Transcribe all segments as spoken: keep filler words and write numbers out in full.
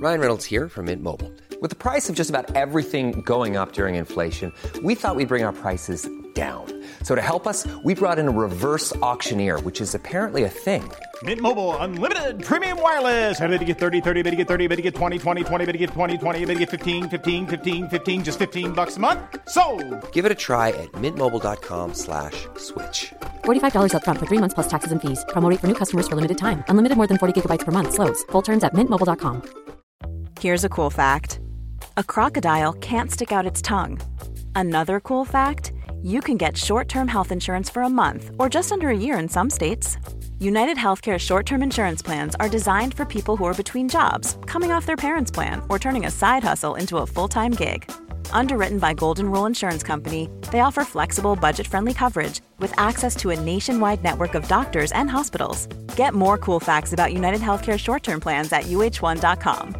Ryan Reynolds here from Mint Mobile. With the price of just about everything going up during inflation, we thought we'd bring our prices down. So to help us, we brought in a reverse auctioneer, which is apparently a thing. Mint Mobile Unlimited Premium Wireless. How to get thirty, thirty, how to get thirty, how to get twenty, twenty, twenty, how to get twenty, twenty, how to get fifteen, fifteen, fifteen, fifteen, just fifteen bucks a month? Sold! Give it a try at mintmobile.com slash switch. forty-five dollars up front for three months plus taxes and fees. Promo rate for new customers for limited time. Unlimited more than forty gigabytes per month. Slows full terms at mint mobile dot com. Here's a cool fact. A crocodile can't stick out its tongue. Another cool fact, you can get short-term health insurance for a month or just under a year in some states. United Healthcare short-term insurance plans are designed for people who are between jobs, coming off their parents' plan, or turning a side hustle into a full-time gig. Underwritten by Golden Rule Insurance Company, they offer flexible, budget-friendly coverage with access to a nationwide network of doctors and hospitals. Get more cool facts about United Healthcare short-term plans at U H one dot com.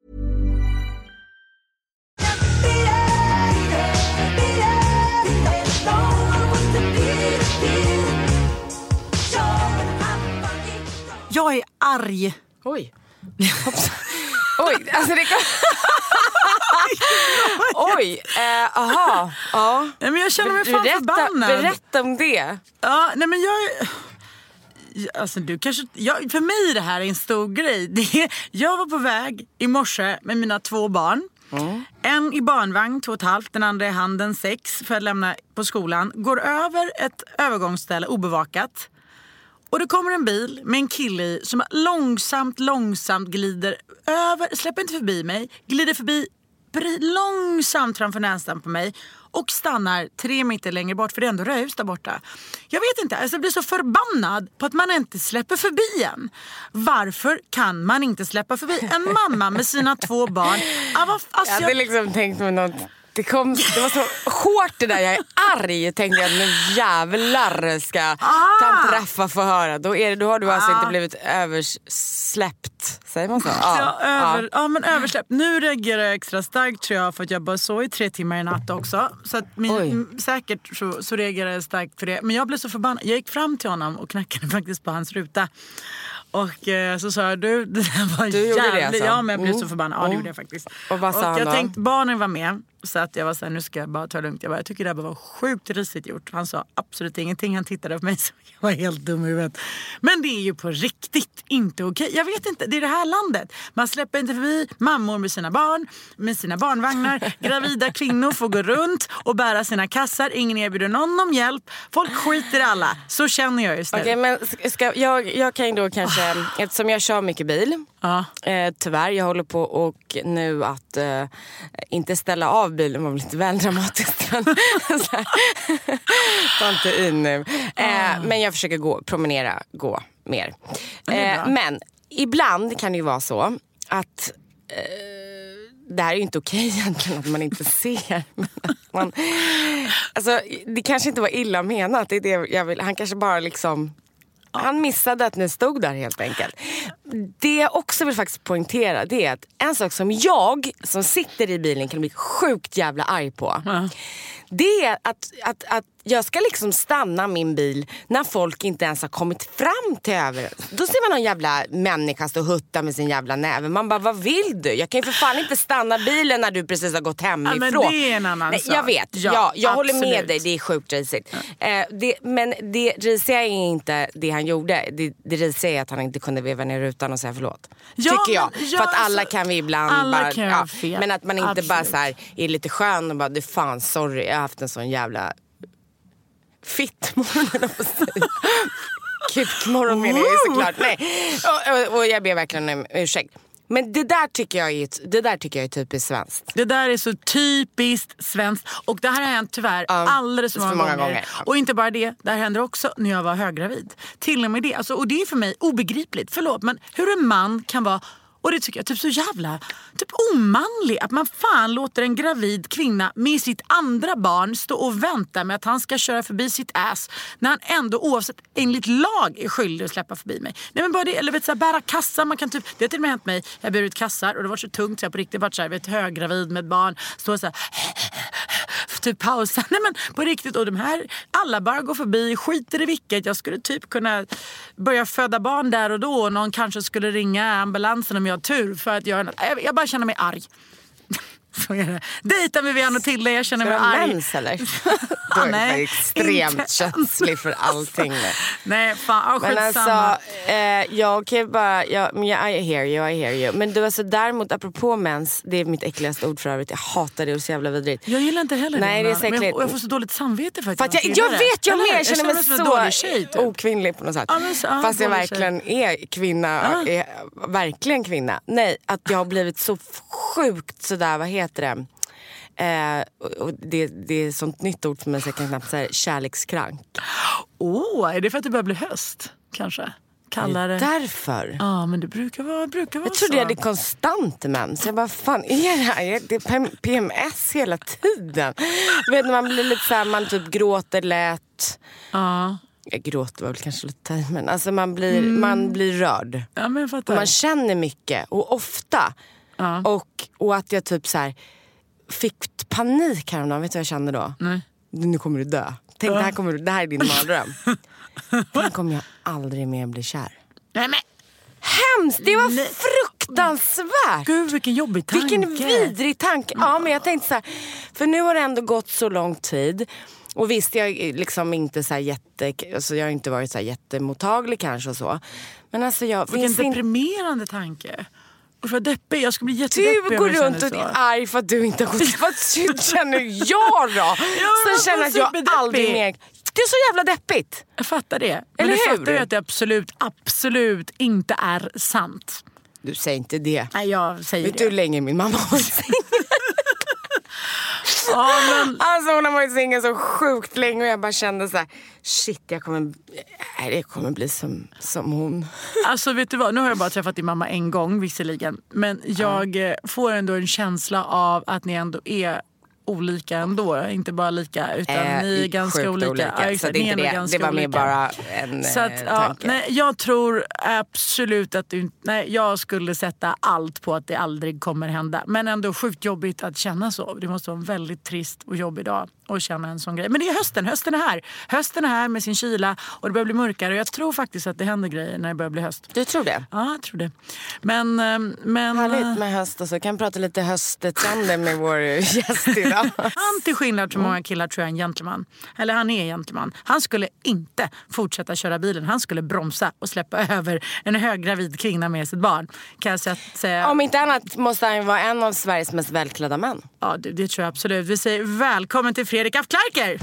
Jag är arg. Oj. Oj, alltså det kan... Oj, eh, aha. Ja. Nej, men jag känner mig fan berätta, förbannad. Berätta om det. Ja, nej men jag... Alltså du kanske... Jag, för mig det här är en stor grej. Det, jag var på väg i morse med mina två barn. Mm. En i barnvagn, två och ett halvt. Den andra i handen, sex, för att lämna på skolan. Går över ett övergångsställe obevakat. Och det kommer en bil med en kille i som långsamt, långsamt glider över, släpper inte förbi mig, glider förbi långsamt framför näsan på mig och stannar tre meter längre bort, för det är ändå röjhus där borta. Jag vet inte, alltså jag blir så förbannad på att man inte släpper förbi en. Varför kan man inte släppa förbi en mamma med sina två barn? Alltså, jag hade jag... liksom tänkt mig något... Det, kom, det var så hårt det där, jag är arg. Tänkte jag, nu jävlar ska ah. ta träffa för höra. Då, är det, då har du alltså ah. inte blivit översläppt, säger man så? Ja, ja, över, ja. ja men översläppt. Nu reagerar jag extra starkt tror jag, för att jag bara så i tre timmar i natt också. Så att min, säkert så, så reagerar jag starkt för det. Men jag blev så förbannad. Jag gick fram till honom och knackade faktiskt på hans ruta. Och eh, så sa jag, du, det där var du jävligt. Det alltså. Ja, men jag blev mm. så förbannad. Ja, det gjorde jag faktiskt. Och vad sa och han jag då? tänkte, barnen var med. Så att jag var så här, nu ska jag bara ta det lugnt. Jag, bara, jag tycker det här var sjukt risigt gjort. Han sa absolut ingenting. Han tittade på mig så jag var helt dum i huvudet. Men det är ju på riktigt inte okej. Jag vet inte, det är det här landet. Man släpper inte förbi mammor med sina barn, med sina barnvagnar. Gravida kvinnor får gå runt och bära sina kassar. Ingen erbjuder någon om hjälp. Folk skiter i alla. Så känner jag just nu. Okej, men ska, jag, jag kan ju då kanske, oh. eftersom jag kör mycket bil, ja. eh, tyvärr, jag håller på och nu att eh, inte ställa av bilen var lite väl dramatiskt. Ta inte i nu. Eh, men jag försöker gå, promenera, gå mer. Eh, men ibland kan det ju vara så att eh, det här är ju inte okej egentligen att man inte ser. Men att man, alltså, det kanske inte var illa menat. Det är det jag vill. Han kanske bara liksom... Han missade att ni stod där helt enkelt. Det jag också vill faktiskt poängtera, det är att en sak som jag som sitter i bilen kan bli sjukt jävla arg på. Mm. Det är att, att, att jag ska liksom stanna min bil när folk inte ens har kommit fram till över. Då ser man någon jävla människa stå och hutta med sin jävla näve. Man bara, vad vill du? Jag kan ju för fan inte stanna bilen när du precis har gått hemifrån. Ja, men det är en annan Nej, sak. jag vet, ja, ja, jag håller med dig. Det är sjukt risigt. Ja. Eh, det, men det risiga är inte det han gjorde. Det, det risiga är att han inte kunde veva ner rutan och säga förlåt. Ja, tycker jag. Men, ja, för att alla kan vi ibland alla bara, kan ja, fel. men att man inte Absolut. bara så här är lite skön och bara, det fan, sorry, jag har haft en sån jävla fittmorgon på sig. Kukmorgon menar jag såklart. Nej. Och, och, och jag ber verkligen om ursäkt. Men det där tycker jag är, det där tycker jag är typiskt svenskt. Det där är så typiskt svenskt. Och det här har hänt tyvärr ja, alldeles för många, många gånger. gånger. Ja. Och inte bara det, det här händer också när jag var höggravid. Till och med det. Alltså, och det är för mig obegripligt. Förlåt, men hur en man kan vara... Och det tycker jag typ så jävla typ omanlig. Att man fan låter en gravid kvinna med sitt andra barn stå och vänta med att han ska köra förbi sitt ass. När han ändå oavsett enligt lag är skyldig att släppa förbi mig. Nej men bara det, eller vet så här, bära kassar. Man kan typ, det har till och med hänt mig. Jag bär ut kassar och det var så tungt så jag på riktigt varit så här, vet, höggravid med ett barn. Står så här, typ pausa. Nej men på riktigt, och de här, alla bara går förbi, skiter i vilket. Jag skulle typ kunna börja föda barn där och då. Och någon kanske skulle ringa ambulansen om jag har tur för att göra något. Jag, jag bara känner mig arg. Så är det. Dejta med Vian och Tilde, jag känner mig arg. Mens eller? Då är det Nej, extremt känslig för allting. Nej, fan, oh, men alltså, eh, jag kan bara, jag, men jag, I hear you, I hear you. Men du, alltså, däremot, apropå mens, det är mitt äckligaste ord för övrigt. Jag hatar det och så jävla vidrigt. Jag gillar inte heller Nej, det. det är säkert. Men jag, jag får så dåligt samvete för att, för att jag, jag, jag vet, jag, med, jag känner mig så, så tjej, typ. okvinnlig på något sätt. Ja, men, så, fast jag verkligen tjej. är kvinna, ah. är verkligen kvinna. Nej, att jag har blivit så sjukt sådär, vad heter det? Eh, och det, det är sånt nytt ord som jag kan knappt säga, kärlekskrank. Åh, oh, är det för att det börjar bli höst? Kanske? Kallare. Det är därför. Ja, ah, men det brukar vara, brukar vara jag trodde så. Jag hade konstant mens. Jag bara, fan är det här? Det är P M S hela tiden. Du vet när man blir lite såhär, man typ gråter lätt. Ja. Ah. Jag gråter väl kanske lite tid, men alltså man blir, mm. man blir rörd. Ja, men jag fattar. Och man känner mycket och ofta. Ah. Och, och att jag typ så här fick panik häromdagen. Vet du vad jag kände då? Nej. Nu kommer du dö. Tänk, ja. det, här kommer, det här är din mardröm. Tänk om jag aldrig mer blir kär. Nej, men. Hemskt, det var Nej. fruktansvärt. Gud, vilken jobbig tanke. Vilken vidrig tanke. Ja, men jag tänkte så här, för nu har det ändå gått så lång tid. Och visst, jag är liksom inte så här jätte, alltså jag har inte varit så här jättemottaglig kanske och så. Men alltså jag... Vilken deprimerande tanke. Och för deppig, jag ska bli jättedeppig. Du går runt och är arg för att du inte har gått. Vad känner jag då? Sen känner att jag aldrig mer... Det är så jävla deppigt. Jag fattar det. Eller men du hur? fattar ju att det absolut, absolut inte är sant. Du säger inte det. Nej, jag säger Vet det. du hur länge min mamma var singel? Ja, men... Alltså hon har varit singel så sjukt länge och jag bara kände så här: shit, jag kommer, jag kommer bli som, som hon. Alltså vet du vad, nu har jag bara träffat din mamma en gång visserligen. Men jag ja. får ändå en känsla av att ni ändå är olika ändå, inte bara lika utan äh, ni är ganska olika. olika. Ja, så det, är inte det. det var mer bara en så att, ja, tanke. Nej, jag tror absolut att du, nej, jag skulle sätta allt på att det aldrig kommer hända. Men ändå sjukt jobbigt att känna så. Det måste vara en väldigt trist och jobbig dag att känna en sån grej. Men det är hösten, hösten är här. Hösten är här med sin kyla och det börjar bli mörkare. Och jag tror faktiskt att det händer grejer när det börjar bli höst. Du tror det? Ja, jag tror det. Men... men härligt med höst och så. Kan prata lite hösttrender med vår gäst idag. Han till skillnad från många killar tror jag är en gentleman. Eller han är en gentleman. Han skulle inte fortsätta köra bilen. Han skulle bromsa och släppa över en höggravid kvinna med sitt barn. Kan jag säga. Om inte annat måste han vara en av Sveriges mest välklädda män. Ja, det, det tror jag absolut. Vi säger välkommen till Fredrik af Klerker.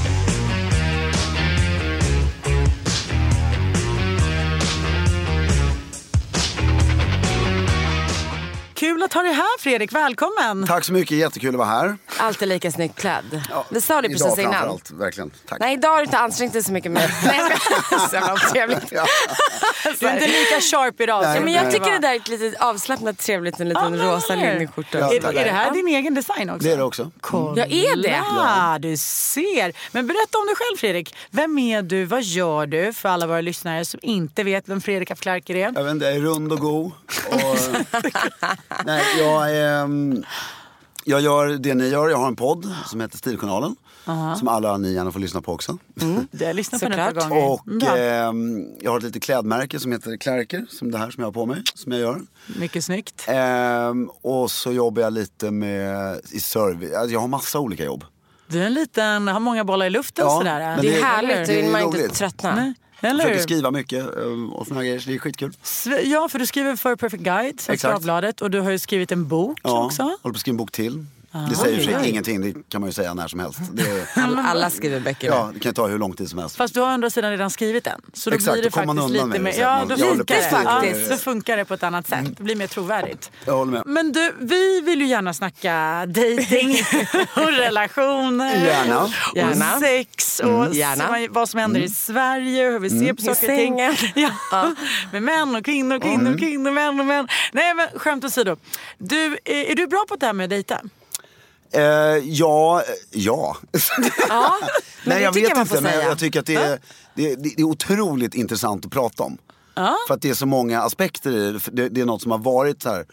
Kul att ha dig här, Fredrik. Välkommen. Tack så mycket, jättekul att vara här. Alltid lika snyggt klädd. Ja, det sa du precis idag innan. Framförallt, verkligen. Tack. Nej, idag har du inte ansträngt dig så mycket med. Nej, så jävla trevligt. Ja. Du är inte lika sharp idag. Nej, men jag nej. tycker det där är ett litet avslappnat trevligt, en liten ja, rosa linneskjorta. Ja, är, är det här din egen design också? Det är det också. Kolla, ja, är det? Ja, du ser. Men berätta om dig själv, Fredrik. Vem är du? Vad gör du? För alla våra lyssnare som inte vet vem Fredrik af Klerker är. Jag vet inte, jag är rund och god. Och, nej, jag är... Jag gör det ni gör. Jag har en podd som heter Stiljournalen. Uh-huh. Som alla ni gärna får lyssna på också. Mm. Det har lyssnat på den ett par gånger. Och ja. eh, jag har ett litet klädmärke som heter Klerker. Som det här som jag har på mig. Som jag gör. Mycket snyggt. Eh, och så jobbar jag lite med i service. Alltså jag har massa olika jobb. Du är en liten, har många bollar i luften ja, sådär. Det, det är härligt. Det är man inte tröttna. Nej. Jag försöker skriva mycket och såna grejer, så det är skitkul. Ja, för du skriver för Perfect Guide, Svenska Dagbladet, och du har ju skrivit en bok ja, också. Ja, håller på att skriva en bok till. Ah, det säger ju ingenting, det kan man ju säga när som helst. Det, alla, alla skriver böcker. Ja, det kan ta hur lång tid som helst. Fast du har å andra sidan redan skrivit den. Så då exakt, blir det då kommer man faktiskt undan lite med mer. Ja, då funkar det faktiskt. Ja, så funkar det på ett annat sätt. Mm. Det blir mer trovärdigt. Jag håller med. Men du, vi vill ju gärna snacka dating och relationer. Gärna. Och gärna. sex och mm. gärna. vad som händer mm. i Sverige, hur vi ser mm. på saker och ting. Ja. Ja. Med män och kvinnor, kvinnor, mm. kvinnor, män och män. Nej, men skämt åsido. Du, är, är du bra på det här med att dejta? Uh, ja, ja. ja Nej, jag vet jag inte, men jag, jag tycker att det är, det, är, det är otroligt intressant att prata om. Ja. För att det är så många aspekter i det. Det, det är något som har varit så här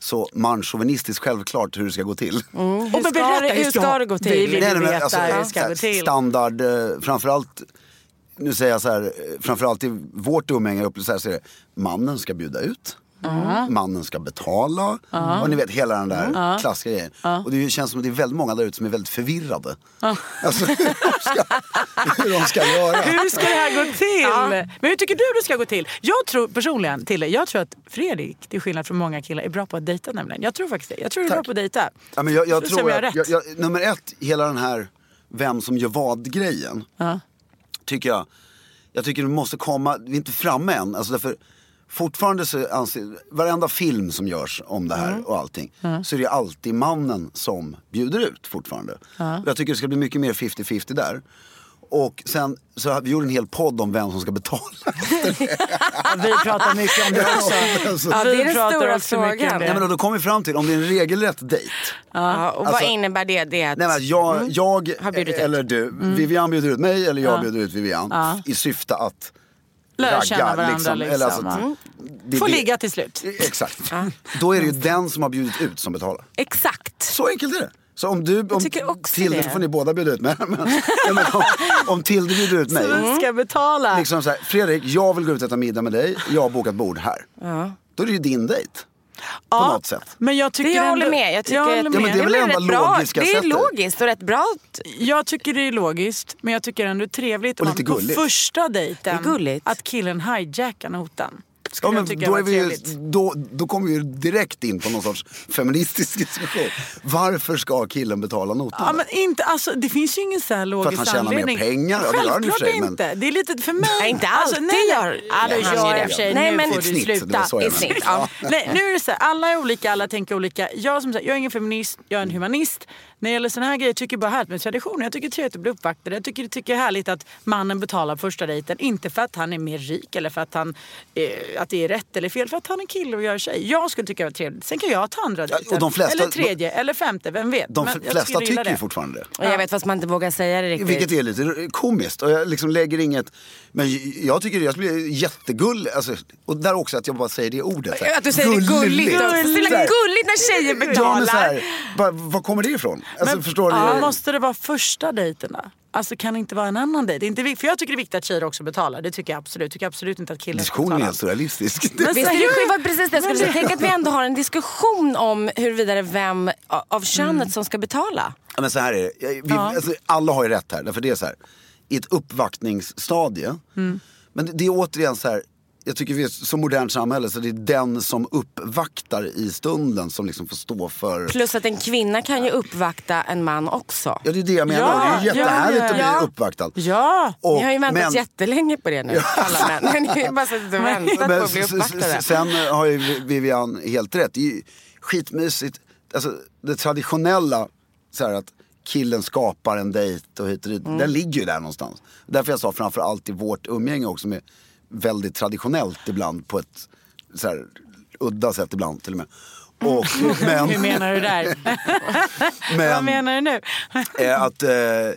så manchauvinistiskt självklart hur det ska gå till. Mm. Hur, men ska berätta, det, hur ska det gå till? Vi vill Nej, ju men veta alltså, hur det ska så- gå till. Standard, eh, framförallt, nu säger jag så här, eh, framförallt i vårt umgänge upp så här, så är det, mannen ska bjuda ut. Mannen ska betala. Och ni vet hela den där klassiska grejen. Och det känns som att det är väldigt många där ute som är väldigt förvirrade. Alltså hur de ska, hur de ska göra. Hur ska det här gå till? Men hur tycker du det ska gå till? Jag tror personligen till det. Jag tror att Fredrik, till skillnad från många killar, är bra på att dejta nämligen. Jag tror faktiskt det. Jag tror du är Tack. bra på att dejta. Ja, men jag, jag Så ser tror jag att, rätt. jag, jag, nummer ett, hela den här vem som gör vad-grejen. Tycker jag, jag tycker du måste komma, vi är inte framme än. Alltså därför, fortfarande så anser, varenda film som görs om det här mm. och allting, mm. så är det alltid mannen som bjuder ut fortfarande. Mm. Jag tycker det ska bli mycket mer fifty fifty där. Och sen så vi gjorde en hel podd om vem som ska betala. Vi pratar mycket om det också. Ja, det är den pratar stora också mycket om frågan. det. Nej, men då, då kommer vi fram till om det är en regelrätt dejt. Ja, och vad Alltså- innebär det? det att, Nej, men jag, Mm. jag Har bjudit ut. eller du, Vivian bjuder ut mig eller jag bjuder ut Vivian i syfte att Lära känna ragga, varandra liksom. liksom. Eller alltså, ja. att- det- Får det- ligga till slut. Exakt. Då är det ju den som har bjudit ut som betalar. Exakt. Så enkelt är det. Så om du, om tycker också Tilde, det. får ni båda bjuda ut mig. Men, ja, men om, om Tilde bjuder ut mig. Du ska betala. Liksom så här, Fredrik, jag vill gå ut och äta middag med dig. Jag har bokat bord här. Då är det ju din dejt. På Ja, något sätt. Men jag tycker Det jag ändå, håller med. Jag tycker jag att- håller Ja, men med. det är väl men enda rätt bra. logiska Det är sättet. logiskt och rätt bra. Jag tycker det är logiskt, men jag tycker ändå det är trevligt Och om lite på gulligt. första dejten Det är gulligt. att killen hijackar notan. Ja, Skulle men jag tycka då, var är vi ju, trevligt. då, då kommer vi ju direkt in på någon sorts feministisk diskussion. Varför ska killen betala notan? Ja, men inte, alltså, det finns ju ingen så här logisk För att han tjänar mer anledning. pengar? Ja, det gör han i och för Självklart sig, men- inte. Det är lite för mig. Nej, inte alltså, alltid nej, gör ja, det han gör ju jag i det. och för sig. Nej, Nu men- får Ett du snitt, det sluta. var så jag Ett menade. snitt, ja. Nej, nu är det så här, alla är olika, alla tänker olika. Jag som sagt, jag är ingen feminist, jag är en humanist. När det gäller såna här grejer tycker jag bara härligt med traditioner. Jag tycker det är trevligt att bli uppvaktad. Jag tycker, tycker det är härligt att mannen betalar första dejten. Inte för att han är mer rik eller för att, han, eh, att det är rätt eller fel. För att han är kille och gör tjej. Jag skulle tycka det var trevligt. Sen kan jag ta andra Ja, dejten. och de flesta- eller tredje, eller femte, vem vet. De Men jag flesta jag gillar tycker ju det. fortfarande det. Och jag vet fast man inte vågar säga det riktigt. Vilket är lite komiskt. Och jag liksom lägger inget... Men jag tycker det, jag blir jättegullig. Alltså, och där också att jag bara säger det ordet. Så här. Att du säger det gulligt också. Så Så himla här. gulligt när tjejer Ja, betalar. men så här, bara, var kommer det ifrån? Alltså, förstår du? Ja, måste det vara första dejterna? Alltså kan det inte vara en annan dejt? Det är inte, vik- för jag tycker det är viktigt att tjejer också betalar. Det tycker jag absolut. Jag tycker absolut inte att killar ska Diskussionen är betala. helt surrealistisk. Visst, det seriöst? var precis det jag skulle säga. Tänk att vi ändå har en diskussion om huruvida vem av könet Mm. som ska betala. Ja, men så här är det. Jag- Vi, alltså, alla har ju rätt här. Därför det är så här. I ett uppvaktningsstadie. Mm. Men det, det är återigen så här. Jag tycker vi är så modernt samhälle så det är den som uppvaktar i stunden som liksom får stå för... Plus att en kvinna kan ju uppvakta en man också. Ja, det är det jag menar. Ja, det är jättehärligt ja, att bli ja. uppvaktad. Ja! Och, Ni har ju väntat men- jättelänge på det nu, alla män. Ni har ju bara suttit och väntat Men på att bli s- s- uppvaktade. sen har ju Vivian helt rätt. Det är ju skitmysigt. Alltså det traditionella så här att killen skapar en dejt och hit och dit. Mm. Den ligger ju där någonstans. Därför jag sa framför allt i vårt umgänge också med väldigt traditionellt ibland på ett så här udda sätt ibland till och med. Och, men, Hur menar du där? Vad men menar du nu? eh, att eh, eh,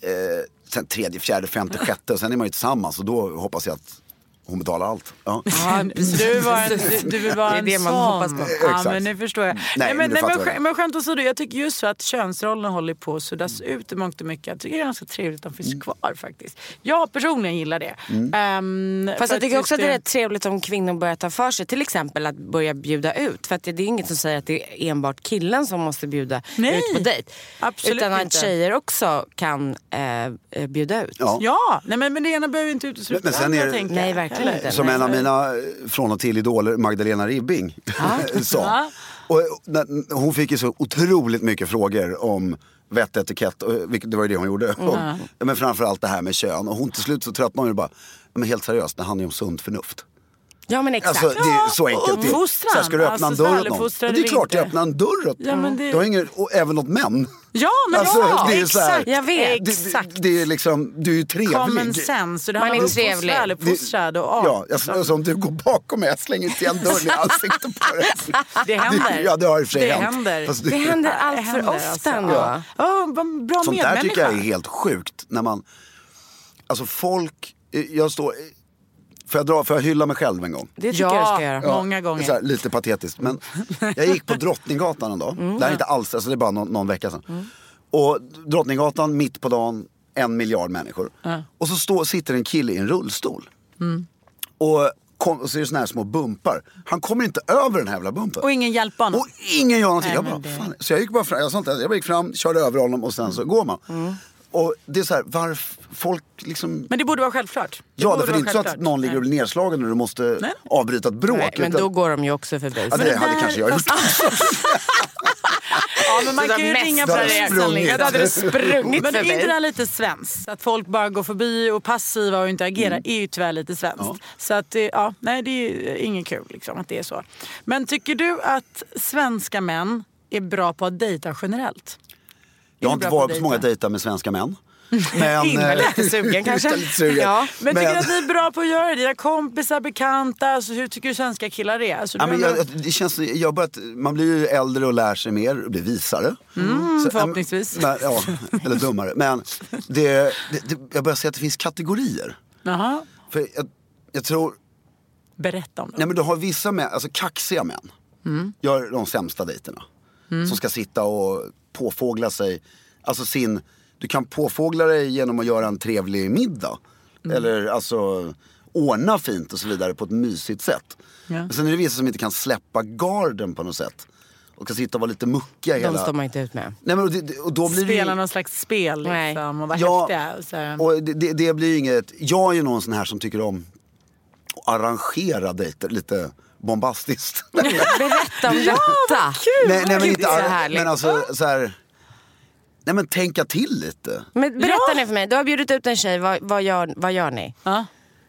sen tredje, fjärde, femte, sjätte och sen är man ju tillsammans och då hoppas jag att hon betalar allt. Ja. Ja, du, var en, du, du vill vara Det är en det man sån. hoppas på. Ja, Exakt. men nu förstår jag. Nej, men men, du nej, fattar men, vad sk- men skämt åsido, jag tycker just för att könsrollen håller på att suddas ut i mångt och mycket. Jag tycker det är ganska trevligt att de finns kvar faktiskt. Jag personligen gillar det. Ehm, Fast för jag tycker att också att just det är rätt trevligt om kvinnor börjar ta för sig. Till exempel att börja bjuda ut. För att det det är inget som säger att det är enbart killen som måste bjuda Nej, ut på dejt. absolut Utan att inte. tjejer också kan eh, eh, bjuda ut. Ja. Ja, nej, men, men det ena behöver inte utesluta Men- men sen det är andra, det- tänker jag. Nej, verkligen Eller? inte. Som Nej. en av mina eh, från och till idoler, Magdalena Ribbing, sa. Ja. Och, och, när- hon fick ju så otroligt mycket frågor om vett, etikett, och, vilket, det var ju det hon gjorde. Och, men framförallt det här med kön. Och hon till slut så tröttnade hon ju bara, men helt seriöst, det handlar ju om sunt förnuft. Ja, men exakt. Alltså det är så enkelt. Det är- uppfostran. Så här, ska du öppna Alltså, en så dörr här, åt någon? uppfostrar Ja, det är eller klart jag inte. öppnar en dörr åt Ja, men det- du har ingen, och även åt män. Ja, men Alltså, ja, det är så här- exakt. Jag vet. Det, Exakt. det, det är liksom, du är ju trevlig. Common sense. Och det Man handlar är om trevlig. uppfostrad, eller fostrad och Ja, jag, alltså, om du går bakom mig, jag slänger inte igen dörren i ansiktet på dig. Det händer. Ja, det har i och för sig Det hänt. händer. Fast Det händer allt Det för händer, ofta alltså. ändå. Ja. Ja, vad bra Sånt där medmänniska. tycker jag är helt sjukt. När man, alltså folk, jag står, Får jag, dra, får jag hylla mig själv en gång? Det tycker Ja, jag du ska göra. ja. Många gånger. Så här, lite patetiskt. Men jag gick på Drottninggatan en dag. Mm. Det här är inte alls, alltså det är bara någon, någon vecka sedan. Mm. Och Drottninggatan, mitt på dagen, en miljard människor. Mm. Och så står, sitter en kille i en rullstol. Mm. Och, kom, och så är det såna här små bumpar. Han kommer inte över den här jävla bumpen. Och ingen hjälper honom. Och ingen gör någonting. Nej, jag bara, det... fan. Så jag gick bara fram, jag, sånt där, jag bara gick fram, körde över honom och sen så går man. Mm. Och det är så här, varför folk liksom... Men det borde vara självklart. Det ja, för det är inte så att någon ligger och blir nedslagen och du måste Nej. avbryta ett bråk. Nej, men utan... då går de ju också förbi. Ja, det, det hade där... kanske jag gjort. Ja, men man kan ju ringa på det. Jag hade det sprungit men förbi. Men inte det lite svenskt? Att folk bara går förbi och passiva och inte agerar mm. är ju tyvärr lite svenskt. Ja. Så att, ja, nej det är inget kul liksom att det är så. Men tycker du att svenska män är bra på att dejta generellt? Jag har inte varit på så många dejtar med svenska män. Men Ingvar lite sugen kanske. lite sugen. Ja. Men, men tycker du att ni är bra på att göra det? Dina kompisar, bekanta, alltså, hur tycker du svenska killar är? Alltså, ja, men jag, det känns, jag börjat, man blir ju äldre och lär sig mer och blir visare. Mm, så, förhoppningsvis. Men, ja, eller dummare. Men det, det, det, jag börjar säga att det finns kategorier. Jaha. För jag, jag tror... Berätta om det. Nej, men du har vissa män, alltså kaxiga män. Mm. Gör de sämsta dejterna. Mm. Som ska sitta och påfågla sig. Alltså sin... Du kan påfågla dig genom att göra en trevlig middag. Mm. Eller alltså ordna fint och så vidare på ett mysigt sätt. Ja. Men sen är det vissa som inte kan släppa garden på något sätt. Och kan sitta och vara lite muckiga De hela... De står man inte ut med. Nej, men, och det, och då blir Spela det... någon slags spel liksom, och vara ja, häftiga. Och, så... och det, det, det blir inget... Jag är ju någon sån här som tycker om att arrangera dejter lite bombastiskt. Berätta om detta. Ja, kul! Nej, nej men Gud, inte ar- men alltså så här... Nej, men tänka till lite. Men berätta ja. nu för mig. Du har bjudit ut en tjej. Vad, vad, gör, vad gör ni? Ja.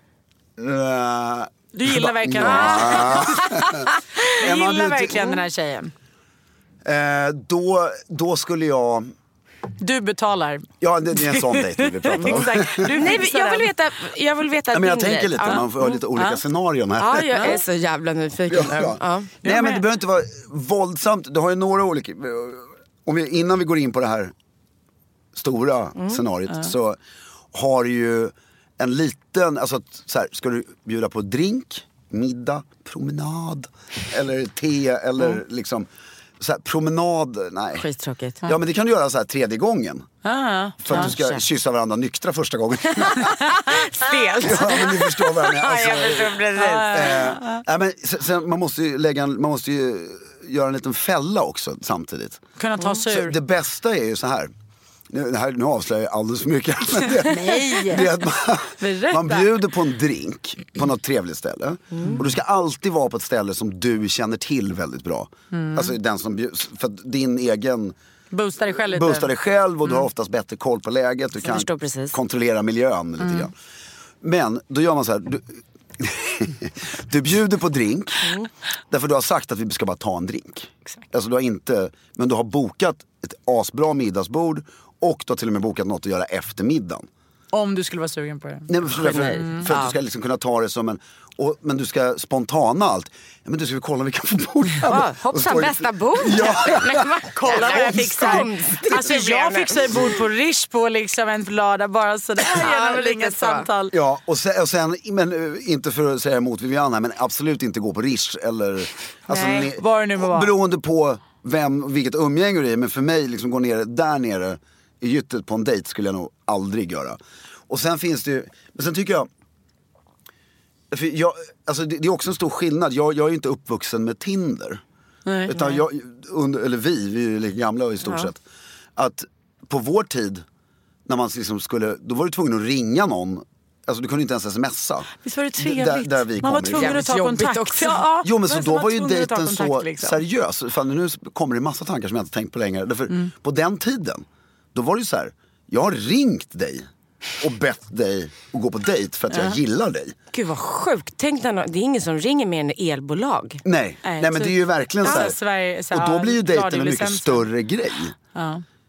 Uh, du gillar verkligen ja. Du gillar verkligen den här tjejen. Uh, då, då skulle jag... Du betalar. Ja, det, det är en sån dejt vi pratar om. Exakt. Du Nej, jag vill veta, jag vill veta ja, men jag din tänker lite, ja. man får ha lite olika ja. scenarion här. Ja, jag är så jävla nyfiken. Ja, ja. Ja. Nej, men det behöver inte vara våldsamt. Du har ju några olika... Om vi, innan vi går in på det här stora mm. scenariot mm. så har du ju en liten, alltså så här, ska du bjuda på drink, middag, promenad eller te eller mm. liksom så här, promenad, nej. Skittråkigt. Ja, men det kan du göra så här tredje gången. Ah, för att ah, du ska shit. kyssa varandra nyktra första gången. Stelt. Ja, men ni förstår vad jag menar. Alltså, ja, jag förstår precis. Eh, äh, men sen, sen, man måste ju lägga en, man måste ju göra en liten fälla också samtidigt. Kunna ta sig ur. Det bästa är ju så här. Nu, det här, nu avslöjar jag alldeles för mycket. Det, Nej! Det är att man, man bjuder på en drink på något trevligt ställe. Mm. Och du ska alltid vara på ett ställe som du känner till väldigt bra. Mm. Alltså den som bjuds, för att din egen... Boostar dig själv lite. Boostar dig själv och mm. du har oftast bättre koll på läget. Du så kan kontrollera miljön lite mm. grann. Men då gör man så här... Du, du bjuder på drink mm. därför du har sagt att vi ska bara ta en drink. Exakt. Alltså du har inte, men du har bokat ett asbra middagsbord och du har till och med bokat något att göra efter middagen. Om du skulle vara sugen på det. Nej, men för, för, för, för att du ska liksom kunna ta det som en... Och, men du ska spontana allt. Ja, men du ska vi kolla om vi kan få bord. Ja, hoppsan, bästa bord. Ja. Kolla vad jag fixar. Alltså jag fixar ju bord på Rish på liksom en lördag bara sådär. Ja, genom inget samtal. Ja, och sen, och sen men, inte för att säga emot Viviana, men absolut inte gå på Rish eller... Alltså, nej, ni, var det nu var. Beroende på vem, vilket umgänge det är. Men för mig, liksom gå ner där nere i gyttet på en dejt skulle jag nog aldrig göra. Och sen finns det ju, men sen tycker jag, för jag alltså det, det är också en stor skillnad. Jag, jag är ju inte uppvuxen med Tinder. Nej, utan nej. Jag, under, eller vi, vi är ju lika gamla i stort ja. sett. Att på vår tid, när man liksom skulle, då var du tvungen att ringa någon. Alltså du kunde inte ens smsa. Visst var det trevligt? Där, där vi man var tvungen att ta kontakt också. Ja, jo, men så då var ju dejten kontakt, så liksom. seriös. Fan, nu kommer det en massa tankar som jag inte tänkt på längre. Därför mm. på den tiden, då var det ju så här, jag har ringt dig och bett dig att gå på dejt för att ja. jag gillar dig. Gud vad sjukt. Tänk när det är ingen som ringer med en elbolag. Nej, nej, nej men det är ju verkligen så här. Sverige, så här och då blir ju dejten en mycket större grej. Ja.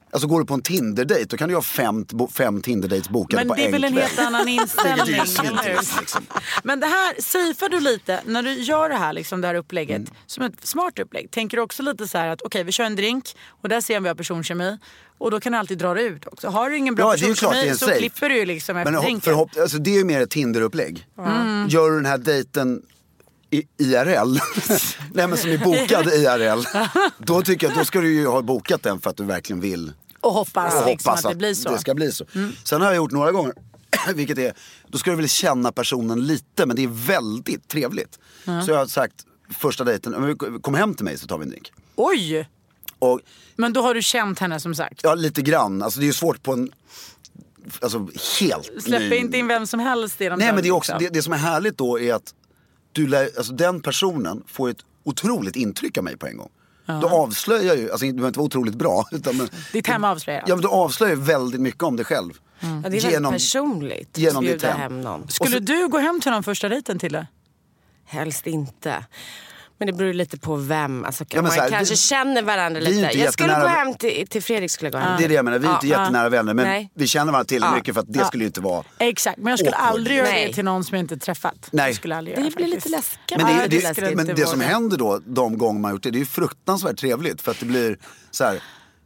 Alltså går du på en Tinder-date, då kan du ha fem, fem Tinder-dates bokade men på en kväll. Men det är väl en helt annan inställning. Svintrist, liksom. Men det här, safear du lite, när du gör det här, liksom, det här upplägget, mm. som ett smart upplägg. Tänker du också lite så här att okej, okay, vi kör en drink och där ser vi har personkemi. Och då kan du alltid dra det ut också. Har du ingen bra ja, personkemi så safe. klipper du ju liksom efter men drinken. Förhopp- alltså, det är ju mer ett Tinder-upplägg. Mm. Gör du den här dejten i I R L, nej men som är bokad I R L, då tycker jag att då ska du ju ha bokat den för att du verkligen vill. Och hoppas, och liksom, hoppas att det blir så. Det ska bli så. Mm. Sen har jag gjort några gånger, vilket är, då ska du väl känna personen lite, men det är väldigt trevligt. Mm. Så jag har sagt, första dejten, kom hem till mig så tar vi en drink. Oj! Och, men då har du känt henne som sagt? Ja, lite grann. Alltså det är ju svårt på en, alltså helt släpper ny... inte in vem som helst i de Nej, där, men det är också, liksom. det, det som är härligt då är att du lär, alltså den personen får ett otroligt intryck av mig på en gång. Ja. Då avslöjar ju, alltså det behöver inte vara otroligt bra. Utan, men, ditt hem avslöjar. Ja, men du avslöjar väldigt mycket om dig själv. Mm. Ja, det är väldigt genom, personligt genom att bjuda hem. hem någon. Skulle så, du gå hem till någon första dejten till det? Helst inte. Men det beror lite på vem. Alltså, ja, man här, kanske det, känner varandra lite. Jag skulle gå hem till, till Fredrik skulle gå hem. Det är det jag menar, vi är inte ja, jättenära vänner. Men nej. vi känner varandra till ja. mycket för att det ja. skulle ju inte vara. Exakt, men jag skulle awkward. aldrig göra nej. det till någon som jag inte träffat. Nej. Jag skulle aldrig göra, det blir faktiskt. lite läskigt. Men det, ja, det, det, det, men det som händer då, de gånger man gjort det, det är ju fruktansvärt trevligt. För att det blir så här,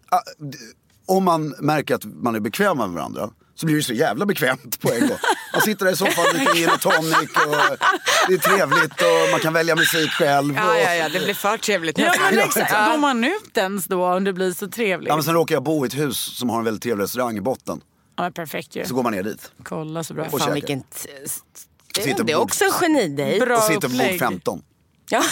om man märker att man är bekväm med varandra, så blir det så jävla bekvämt på en gång. Man sitter där i soffan, dricker gin och tonic och det är trevligt och man kan välja musik själv. Och... Ja, ja, ja, det blir för trevligt. Ja, men exakt. Går man ut ens då om det blir så trevligt? Ja, men sen råkar jag bo i ett hus som har en väldigt trevlig restaurang i botten. Ja, perfekt ju. Så går man ner dit. Kolla så bra. Och fan, vilken t- det, det är också en genidejt. Och sitter på bord femton. Ja.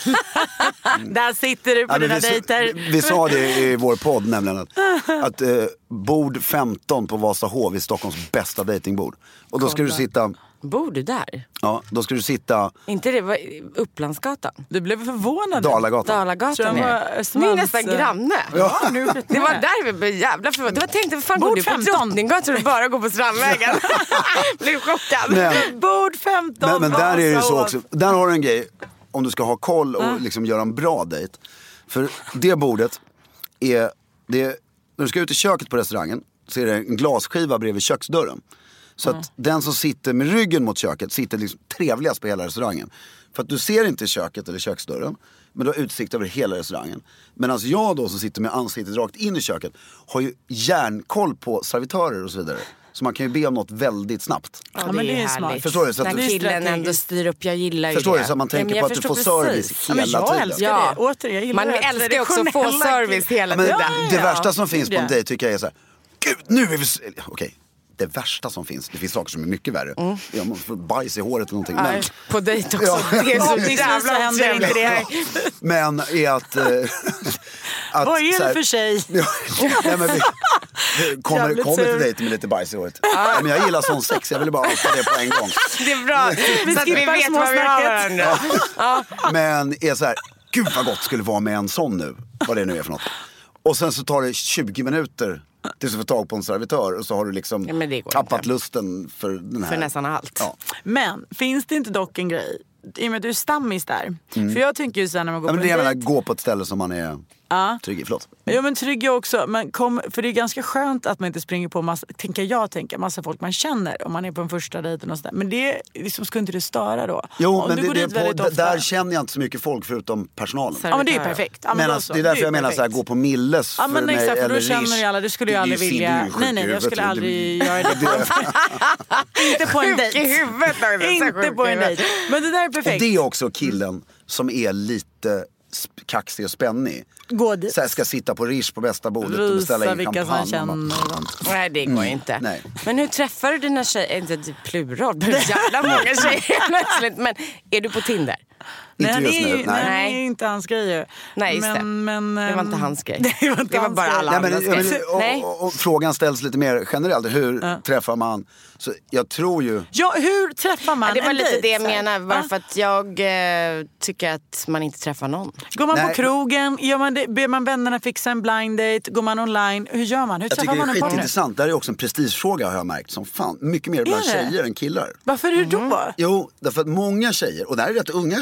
Där sitter du på ja, dina vi, dejter. Vi, vi sa det i vår podd nämligen att, att eh, bord femton på Vasahov är Stockholms bästa dejtingbord. Och då ska du sitta... Bor du där? Ja, då ska du sitta... Inte det var Upplandsgatan? Du blev förvånad. Dalagatan. Dalagatan är. Ni är nästan granne. Ja. Ja, nu, det var där vi blev jävla förvånad. Det var tänkt, vad fan går du på Drottninggatan och du bara går på Strandvägen? Blev chockad. Men, bord femton. Men, men där är det så också. Där har du en grej. Om du ska ha koll och mm. liksom göra en bra dejt. För det bordet är, det är... När du ska ut i köket på restaurangen så är det en glasskiva bredvid köksdörren. Så mm. att den som sitter med ryggen mot köket sitter liksom trevligast på hela restaurangen. För att du ser inte köket eller köksdörren, men du har utsikt över hela restaurangen. Men alltså jag då som sitter med ansiktet rakt in i köket har ju järnkoll på servitörer och så vidare. Så man kan ju be om något väldigt snabbt. Ja, ja men det är smart. Förstår du? Så att du killen ändå styr upp, jag gillar ju förstår det. du? Så att man tänker ja, på att du får service precis. hela ja, tiden. Jag älskar ja. det. Åter, jag man det. älskar ju också att få service hela ja, tiden. Men det ja. värsta som finns på en ja. dejt tycker jag är så här, gud nu är vi... Okej. Okay. Det värsta som finns, det finns saker som är mycket värre. Mm. Ja, man får bajs i håret eller någonting. Men... Men... På dejt också. Ja. Det är så jävla händer inte det. Men är att... Äh, att vad är det för tjej? Ja, nej, men vi, vi kommer, kommer till dejten med lite bajs i håret. Ja, men jag gillar sån sex, jag vill bara avta det på en gång. Det är bra, vi så att vi vet vad vi har varandra. Ja. Men är så här, gud vad gott skulle vara med en sån nu. Vad det nu är för något. Och sen så tar det tjugo minuter tills du får tag på en servitör och så har du liksom ja, tappat inte. lusten för den här. För nästan allt. Ja. Men finns det inte dock en grej, i och med att du är stammis där. Mm. För jag tänker ju sen när man går ja, på men det en är dejt. gå på ett ställe som man är ja. trygg i. Förlåt. Ja men trygg jag också. Men kom, för det är ganska skönt att man inte springer på massa, tänker jag tänker, massa folk man känner om man är på en första dejten och sådär. Men det liksom, ska inte det störa då? Jo, om men du det, går det dit på, där känner jag inte så mycket folk förutom personalen. Ja men det är perfekt. Ja, men men alltså, det är därför det är jag menar så här, gå på Milles ja, men för exakt, mig, för då eller känner Rish. ju alla, det skulle jag aldrig vilja. Nej nej, jag skulle aldrig göra det. Inte på en dejt. Inte på en dejt. Men det där är perfekt. Det är också killen som är lite kaxig och spännig. Gå dit. Så här, ska sitta på Rish på bästa bordet Rusa och beställa in vilka champagne. som Nej, det går mm. inte. Nej. Men hur träffar du dina tjejer? Inte typ plural, jävla många tjejer plötsligt. Men är du på Tinder? Nej, inte just nej, nu. Nej. nej, det är inte hans grej ju. Nej, just det. Men, det var inte hans grej. Det var, inte det var hans bara grej. alla nej, men, andras men, grej. och, och, och frågan ställs lite mer generellt. Hur ja. träffar man? Så jag tror ju... Ja, hur träffar man ja, det var en lite dejt, det jag så? menar. Varför ja. att jag eh, tycker att man inte träffar någon. Går man nej, på krogen? Gör man det, ber man vännerna fixa en blind date? Går man online? Hur gör man? Hur jag träffar man en tycker det är partner? skitintressant. Det här är också en prestigefråga har jag märkt. Som fan. Mycket mer bland tjejer än killar. Varför är det då? Mm. Jo, därför att många tjejer, och det här är rätt unga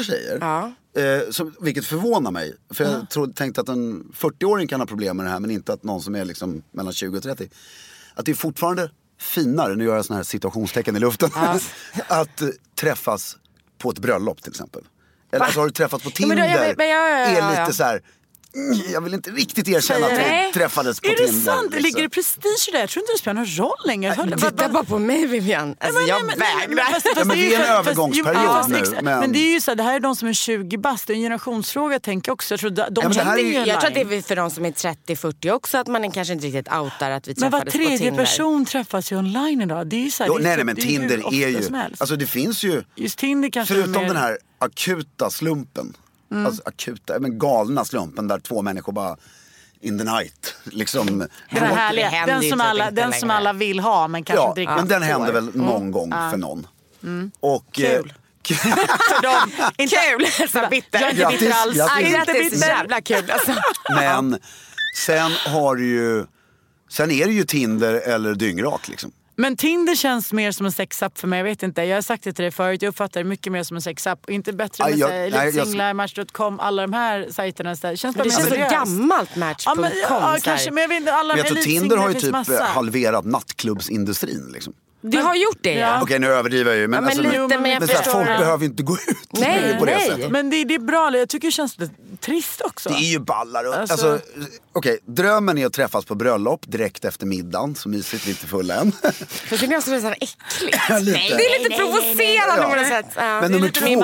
tjejer. Ja. Eh, som, vilket förvånar mig. För jag ja. trodde, tänkte att en fyrtioåring kan ha problem med det här. Men inte att någon som är liksom mellan tjugo och trettio. Att det är fortfarande finare, nu gör jag såna här situationstecken i luften. Ja. att uh, träffas på ett bröllop till exempel. Eller att alltså, har du träffats på Tinder. Ja, men, men, ja, ja, ja, ja. Är lite så här. Jag vill inte riktigt erkänna att vi träffades på Tinder. Tinder. Är det sant? Liksom. Ligger det prestige där? Jag tror inte det spelar någon roll längre. Nej, men titta bara på mig, Vivian. Alltså, nej, jag men, vägrar. Fast, fast, ja, men det är en fast, övergångsperiod fast, nu. Exakt, men... men det är ju så här, det här är de som är tjugo bast. Det är en generationsfråga, tänker jag också. Jag tror, de ja, det här är ju jag tror att det är för de som är trettio fyrtio också. Att man kanske inte riktigt outar att vi träffades på Tinder. Men var tredje person träffas ju online idag. Det är ju så här, jo, det är nej, så, nej, men det Tinder är ju, är ju... Alltså det finns ju... Just Tinder kanske förutom mer... den här akuta slumpen. Mm. Alltså akuta, men galna slumpen där två människor bara... in the night. Liksom, den härliga, den som alla, den som alla vill ha men kanske ja, inte riktigt men den får. händer väl någon mm. gång ja. för någon. Mm. Och, kul. Eh, de, inte, kul! Så bitter. Jag är inte bitter alls. Grattis, grattis. Inte bitter. Jävla kul alltså. Men sen har du ju, sen är det ju Tinder eller dyngrak liksom. Men Tinder känns mer som en sexapp för mig, jag vet inte. Jag har sagt det till dig förut, jag uppfattar det mycket mer som en sexapp. Och inte bättre med jag, sig, nej, Singlar, Match punkt com, alla de här sajterna. Det känns, bara det känns så seriöst. gammalt Match punkt com. Ja, men, ja, kanske, men jag vet inte, alla men jag tror Tinder har ju typ massa. halverat nattklubbsindustrin liksom. Det har gjort det, ja. Okej, nu överdriver jag ju. Men, ja, men, alltså, lite, men, men, jag men så här, folk det. behöver ju inte gå ut nej, på det nej. sättet. Men det, det är bra, jag tycker det känns lite trist också. Det är ju ballare. Alltså... Alltså, okej, drömmen är att träffas på bröllop direkt efter middagen. Så mysigt, lite full än. Jag tycker nästan det är så äckligt. Ja, nej, det är lite provocerande på något sätt. Ja, men nummer två...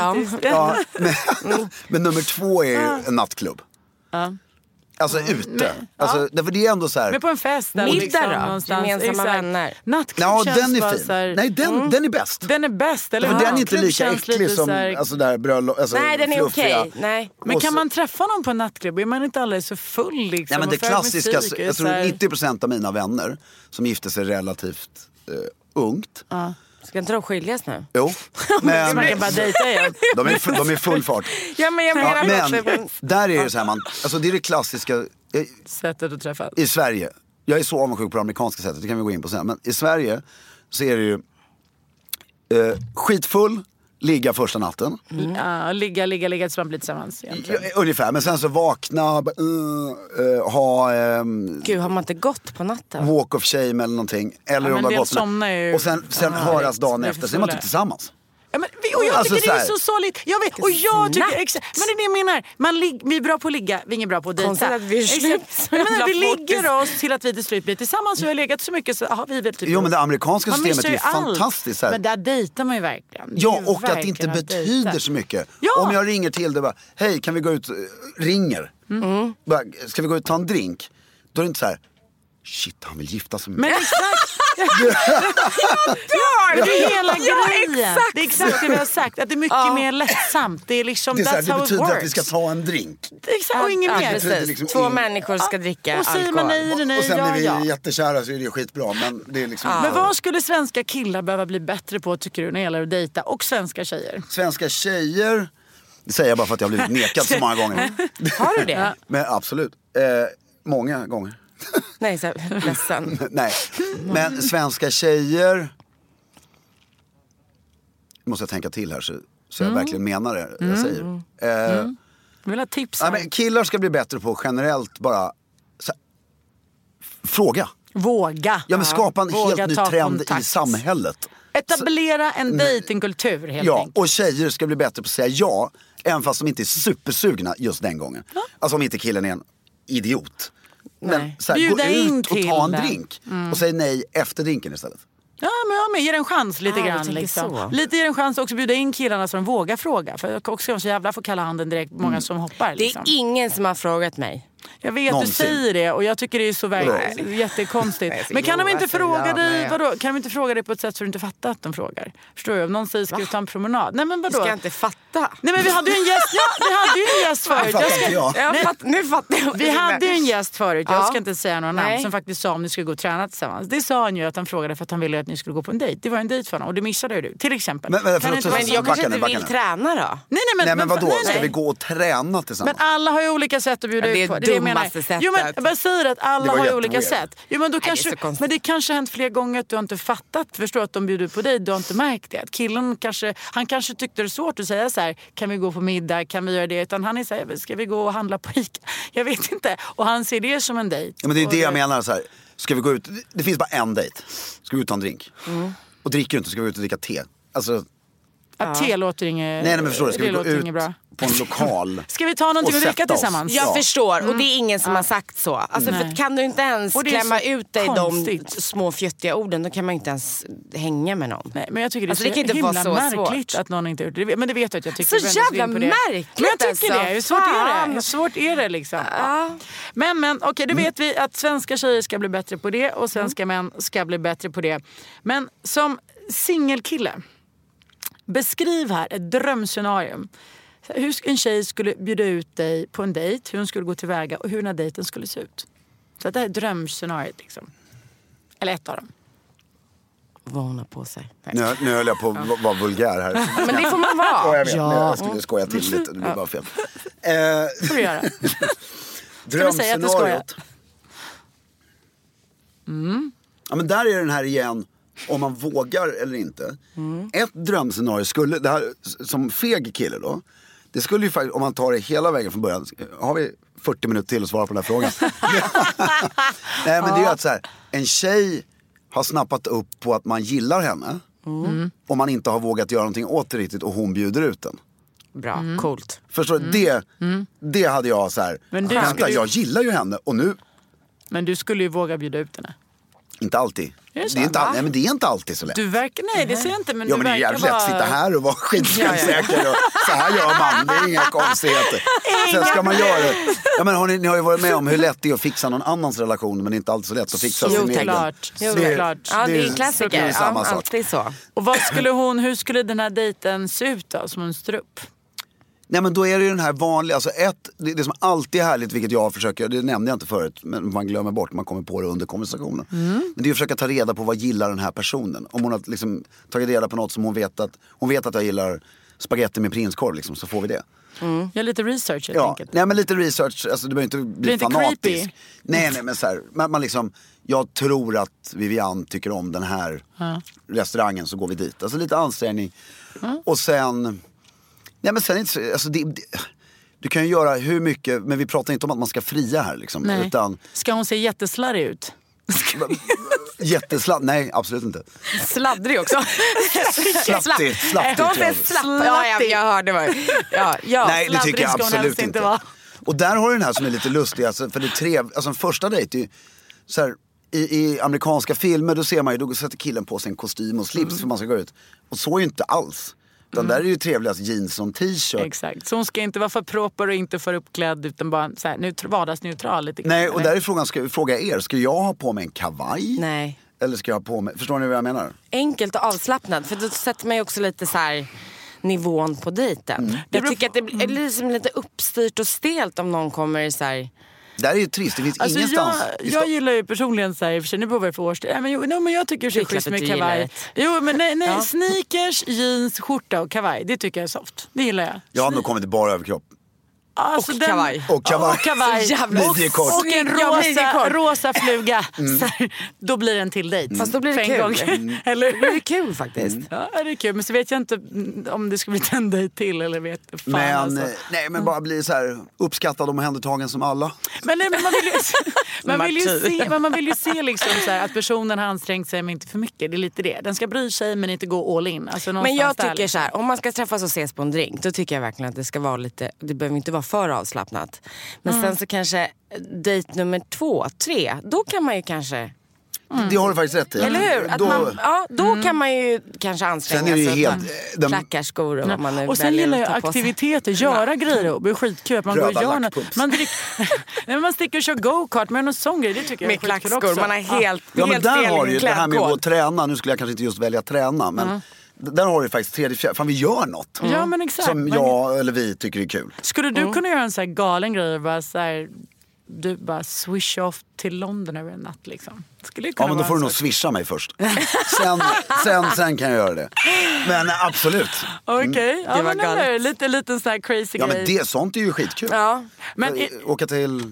Ja, men, men nummer två är ju en nattklubb. Ja. Alltså ute. Men, alltså, ja. därför det är ändå så här... Men på en fest eller middag liksom, då? Någonstans. Gemensamma exakt. vänner. Nattklubb ja, känns den är bara fin. så här, Nej, den, mm. den är bäst. Den är bäst, eller hur? Den är inte Klubb lika äcklig som här... alltså, där bröllop, alltså, nej, den är okej. Okay. Nej. Men kan man träffa någon på en nattklubb? Är man inte alldeles så full liksom? Ja, men det klassiska, musik, jag tror nittio procent av mina vänner som gifte sig relativt uh, ungt. Ja. Ska inte de skiljas nu? Jo, men man kan bara dejta igen. De är, full, de är full fart. Ja, men jag menar ja, men där är det så här, man, alltså det är det klassiska sättet att träffas. I Sverige, jag är så avundsjuk på det amerikanska sättet, det kan vi gå in på sen. Men i Sverige så är det ju eh, skitfull, ligga första natten. Mm. Ja, ligga, ligga, ligga tills man blir tillsammans. Ja, ungefär, men sen så vakna, uh, uh, ha... Um, Gud, har man inte gått på natten? Walk of shame eller någonting. Eller ja, om man gått ju... Och sen, sen ja, höras dagen efter, så är man typ tillsammans. Ja, men, och jag alltså, tycker det är så sorgligt. Jag vet, och jag tycker, exakt, men det är det jag menar. Man lig, vi är bra på att ligga, vi är bra på att dejta. Konstigt att vi är slut. Men vi ligger oss till att vi till slut blir tillsammans. Vi har legat så mycket så har vi väl typ... Jo, men det amerikanska man systemet är ju allt. fantastiskt. Här. Men där dejtar man ju verkligen. Ja, och att det inte betyder dejta. Så mycket. Ja. Om jag ringer till det bara, hej, kan vi gå ut, ringer. Mm. Bara, ska vi gå ut och ta en drink? Då är det inte så här, shit, han vill gifta sig med mig. Men exakt. ja, det är hela grejen. Ja, exakt. Det är exakt det vi har sagt. Att det är mycket ja. mer lättsamt. Det är liksom, det, är så här, det betyder it att vi ska ta en drink. Exakt, och inget ja, mer. Precis. Liksom Två in... människor ska dricka ja. och alkohol. Man nej, nej, nej, och, och sen ja, när vi ja. är jättekära så är det skitbra. Men, det är liksom ja. men vad skulle svenska killar behöva bli bättre på, tycker du, när det gäller att dejta? Och svenska tjejer? Svenska tjejer, det säger jag bara för att jag har blivit nekad så många gånger. Har du det? Ja. Men absolut, eh, många gånger. Nej, så ledsen. Nej, men svenska tjejer måste jag tänka till här så, så jag mm. verkligen menar det jag mm. säger. Mm. Eh, mm. Jag vill ha tips. Ja, men killar ska bli bättre på generellt bara så, fråga. Våga. Ja, men skapa en Våga helt ny trend kontakt. i samhället. Etablera en dejtingkultur helt Ja, enkelt. och tjejer ska bli bättre på att säga ja, även fast de inte är supersugna just den gången. Ja. Alltså om inte killen är en idiot. Men så här, gå ut och ta en drink mm. och säg nej efter drinken istället. Ja, men jag med. Ge en chans lite ah, grann. Liksom. Lite ge en chans också bjuda in killarna så de vågar fråga. För jag också så jävla får kalla handen direkt många mm. som hoppar. Liksom. Det är ingen som har frågat mig. Jag vet, Någonsin. Du säger det och jag tycker det är så verkligen jättekonstigt. Nej, men kan de inte fråga dig, vadå? Kan de inte fråga dig på ett sätt så du inte fattar att de frågar? Förstår du? Om någon säger, ska du ta en promenad? Nej, men vadå? Ska jag inte fatta? Nej, men vi hade ju en gäst, ja, vi hade ju en gäst förut. Jag ska, jag. Jag nej, fatt, nu fattar jag. Vi hade ju en gäst förut, jag ja. ska inte säga någon namn, nej. som faktiskt sa om ni skulle gå och träna tillsammans. Det sa han ju att han frågade för att han ville att ni skulle gå på en dejt. Det var en dejt för honom och det missade ju du, till exempel. Men, men, kan inte, men jag kanske inte vill backande. träna då? Nej, nej, men, nej, men vadå? Nej, nej. Ska vi gå och träna tillsammans? Men alla har ju olika sätt att bjuda ja, ut på. Det är dumt dummaste sättet. Jo, men jag bara säger att alla har ju olika sätt. Jo, men, då Nej, kanske, det men det kanske har hänt flera gånger att du har inte fattat. Förstår att de bjuder på dig, du har inte märkt det. Att killen kanske, han kanske tyckte det är svårt att säga så här, kan vi gå på middag, kan vi göra det? Utan han är så här, ska vi gå och handla på Ica? Jag vet inte. Och han ser det som en dejt. Ja, men det är och det jag menar så här. Ska vi gå ut, det finns bara en dejt. Ska vi ut och ta en drink? Mm. Och dricker du inte, ska vi ut och dricka te. Alltså... Att te låter inget... Nej, nej, men förstår du, ska vi gå ut bra. på en lokal? Ska vi ta någonting och dricka tillsammans? Jag ja. förstår, och det är Mm. ingen som ja. har sagt så. Alltså, för kan du inte ens klämma ut dig konstigt. de små fjuttiga orden, då kan man inte ens hänga med någon. Nej, men jag tycker det är alltså, så det kan inte himla vara så märkligt svårt. att någon inte gjort det. Men det vet jag att jag tycker. Så jävla märkligt. Men jag tycker alltså. det. Hur svårt är det? Hur svårt är det liksom? Ja. Men, men okej, okay, då vet vi att svenska tjejer ska bli bättre på det och svenska mm. män ska bli bättre på det. Men som singelkille, beskriv här ett drömscenarium. Hur en tjej skulle bjuda ut dig på en dejt, hur hon skulle gå tillväga och hur den här dejten skulle se ut. Så det här är drömscenariet liksom. Eller ett av dem. Vad hon har på sig. Nu, nu höll jag på att ja. vara vulgär här. Men det får man vara. Ja, jag vet. Ja. Jag skulle skoja till lite, det blir ja. bara fel. Eh, får du göra. Drömscenariot. Mm. Ja, men där är den här igen. Om man vågar eller inte. Mm. Ett drömscenario skulle, det här som feg kille då. Det skulle ju faktiskt, om man tar det hela vägen från början. Har vi fyrtio minuter till att svara på den här frågan? Nej, men det är ju att så här, en tjej har snappat upp på att man gillar henne. Mm. Och man inte har vågat göra någonting åt det riktigt och hon bjuder ut den. Bra, mm. coolt. Förstår du? Mm. Det, mm. det hade jag så här. Men vänta, skulle... jag gillar ju henne och nu. Men du skulle ju våga bjuda ut henne. Inte alltid. Det är, det är inte all... Nej, men det är inte alltid så lätt. Du verkar, nej det ser jag inte, men ja, du men det är jävligt vara... lätt att sitta här och vara skitsjälvsäker. Så här gör man, det är inga konstigheter. Sen ska man göra det. Ja, men har ni, ni har ju varit med om hur lätt det är att fixa någon annans relation, men det är inte alltid så lätt att fixa sin egen. Klart. Jo, det, klart. Ja, det är en klassiker. Det är samma ja, sak. Alltid så. Och vad skulle hon, hur skulle den här dejten se ut då, som en strupp? Nej, men då är det ju den här vanliga, alltså ett, det, det som alltid är härligt, vilket jag försöker, det nämnde jag inte förut, men man glömmer bort, man kommer på det under konversationen. Mm. Men det är att försöka ta reda på vad gillar den här personen. Om hon har liksom tagit reda på något som hon vet att, hon vet att jag gillar spaghetti med prinskorv liksom, så får vi det. Mm. Jag lite research helt ja, enkelt. Nej, men lite research, alltså du behöver inte bli blir fanatisk. Creepy. Nej, nej, men så här, man, man liksom, jag tror att Vivian tycker om den här mm. restaurangen, så går vi dit. Alltså lite ansträngning. Mm. Och sen, nej men sen inte, alltså det, det du kan ju göra hur mycket, men vi pratar inte om att man ska fria här liksom. Nej. Utan, ska hon se jätteslarrig ut? Jättesladd, nej absolut inte. Sladdrig också. Slappig, slappig. De är slapp. Ja, jag, jag hörde vad. Ja, ja. Nej, det tycker jag absolut inte. Vara. Och där har du den här som är lite lustig, alltså, för det är trev, alltså en första dejt är ju så här, i, i amerikanska filmer då ser man ju, då sätter killen på sig en kostym och slips mm. för man ska gå ut. Och så är ju inte alls. Utan mm. där är ju trevligast jeans och en t-shirt. Exakt, så hon ska inte vara för proper och inte för uppklädd utan bara så här, neutral, vardagsneutral lite. Nej, och där är frågan, ska jag fråga er, ska jag ha på mig en kavaj? Nej. Eller ska jag ha på mig, förstår ni vad jag menar? Enkelt och avslappnad, för då sätter man ju också lite så här nivån på dejten. Mm. Jag tycker att det är liksom lite uppstyrt och stelt om någon kommer i så här... Det är ju trist, det finns alltså ingenstans. Jag, jag gillar ju personligen så här, i och för sig, nu på varje för års nej, men, jo, no, men jag tycker det är schysst med kavaj. Jo, men nej, nej ja. Sneakers, jeans, skjorta och kavaj, det tycker jag är soft. Det gillar jag. Jag har nog kommit bara överkropp. Alltså och, den, kavaj. och kavaj. Och kavaj. Och, och en rosa, rosa fluga. Mm. Så här, då blir det en till dejt. Mm. Fast då blir det kul. Mm. Eller? Då blir det kul faktiskt. Mm. Ja, det är kul. Men så vet jag inte om det ska bli en dejt till eller vet fan. Men, alltså. nej, men bara bli så här uppskattad och omhändertagen som alla. Men, nej, men man vill ju, man vill ju se, men man vill ju se liksom så här, att personen har ansträngt sig men inte för mycket. Det är lite det. Den ska bry sig men inte gå all in. Alltså, men jag tycker där, så här, om man ska träffas och ses på en drink, då tycker jag verkligen att det ska vara lite, det behöver inte vara för avslappnat. Men mm. sen så kanske dejt nummer två, tre, då kan man ju kanske... Mm. Det har du faktiskt rätt i. Eller hur? Att då man, ja, då mm. kan man ju kanske anstränga sig. Helt, de... Klackarskor och vad man och sen gillar jag aktiviteter, göra grejer och det är skitkul att man går och gör något. Man, drick... Nej, man sticker och kör go-kart med någon sån grej, det tycker jag är med skitkul också. Man har helt, ja. helt ja, men där har ju det här med att gå klädkod. och träna, nu skulle jag kanske inte just välja träna, men mm. där har du faktiskt tredje, fjärde, fan vi gör något. Mm. Ja, men exakt. Som jag eller vi tycker är kul. Skulle du mm. kunna göra en så här galen grej, bara så här, du bara swish off till London över en natt liksom? Skulle ja, men då får du nog swisha mig först. sen, sen, sen kan jag göra det. Men absolut. Okej, okay. mm. ja, det var men eller, lite, lite så här crazy ja, grej. Ja, men det, sånt är ju skitkul. Ja. Men, Åka till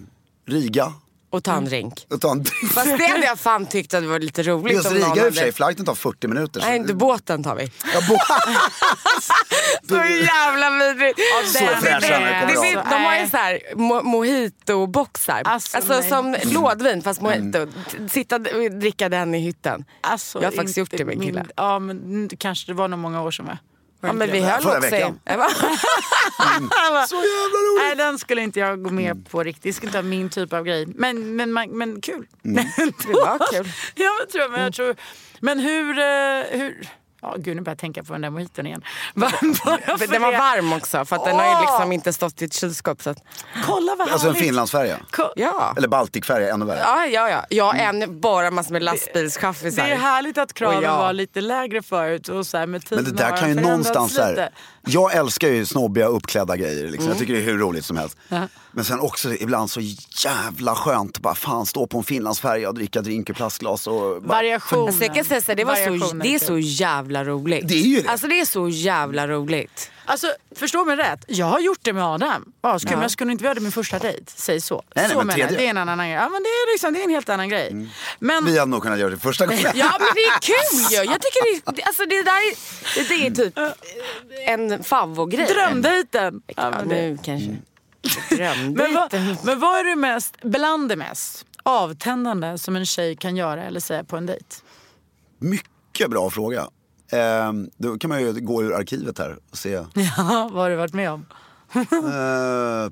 Riga. Och ta en drink. Och ta en drink. Fast det hade jag fan tyckt att det var lite roligt. Just Riga i och för sig, flighten tar fyrtio minuter. Nej, inte båten tar vi. Ja, bo- Så jävla vidrigt. Så fräscha när det kommer av. De har ju så här mo- mojito-boxar. Alltså, Alltså nej. som lådvin fast mojito. Sitta och dricka den i hytten. Alltså, Jag har faktiskt gjort inte det med min- killar. Ja, men det kanske det var nog många år sedan, va? Ja, men vi höll Förra också veckan. i. Mm. Så jävla roligt. Nej, den skulle inte jag gå med på riktigt. Det skulle inte vara min typ av grej. Men, men, men, men kul. Det var kul. Ja, men, tror jag, men, jag tror, men hur... eh, hur ja, gud, nu börjar jag tänka på den där mojiton igen. Bara för Den var det. varm också för att den har ju liksom inte stått i ett kylskåp. Så att... Kolla vad Alltså en härligt. Finlandsfärja. Ko- Ja. Eller Baltikfärja, ännu värre. Ja, ja, ja. Jag är en, bara massor med lastbilschaffisar. Det är härligt att kraven Och jag- var lite lägre förut. Och så här, med Men det tiden har där kan ju den förändrats någonstans så här, lite. jag älskar ju snobbiga uppklädda grejer liksom. Mm. Jag tycker det är hur roligt som helst. Men sen också ibland så jävla skönt bara fan stå på en Finlandsfärja och dricka drink i plastglas och bara, Variation. Alltså jag kan säga så, här, det, var så, Variationer det är till. så jävla roligt. Det är ju det. Alltså det är så jävla roligt. Alltså, förstå mig rätt. Jag har gjort det med Adam. Ja, skulle, Men jag skulle inte göra det min första dejt. Säg så. Nej, nej, så men menar jag. tredje. Det är en annan grej. Ja, men det är, liksom, det är en helt annan grej. Mm. Men, vi hade nog kunnat göra det första gången. Ja men det är kul ju. Jag tycker det, alltså det där är, det är typ en favvogrej. drömdejten. Ja, Ja, men det- nu kanske. men, vad, Drömdejten. men vad är det mest, bland det mest avtändande som en tjej kan göra eller säga på en dejt? Mycket bra fråga. Ehm, då kan man ju gå ur arkivet här och se. Ja, vad har du varit med om? Uh,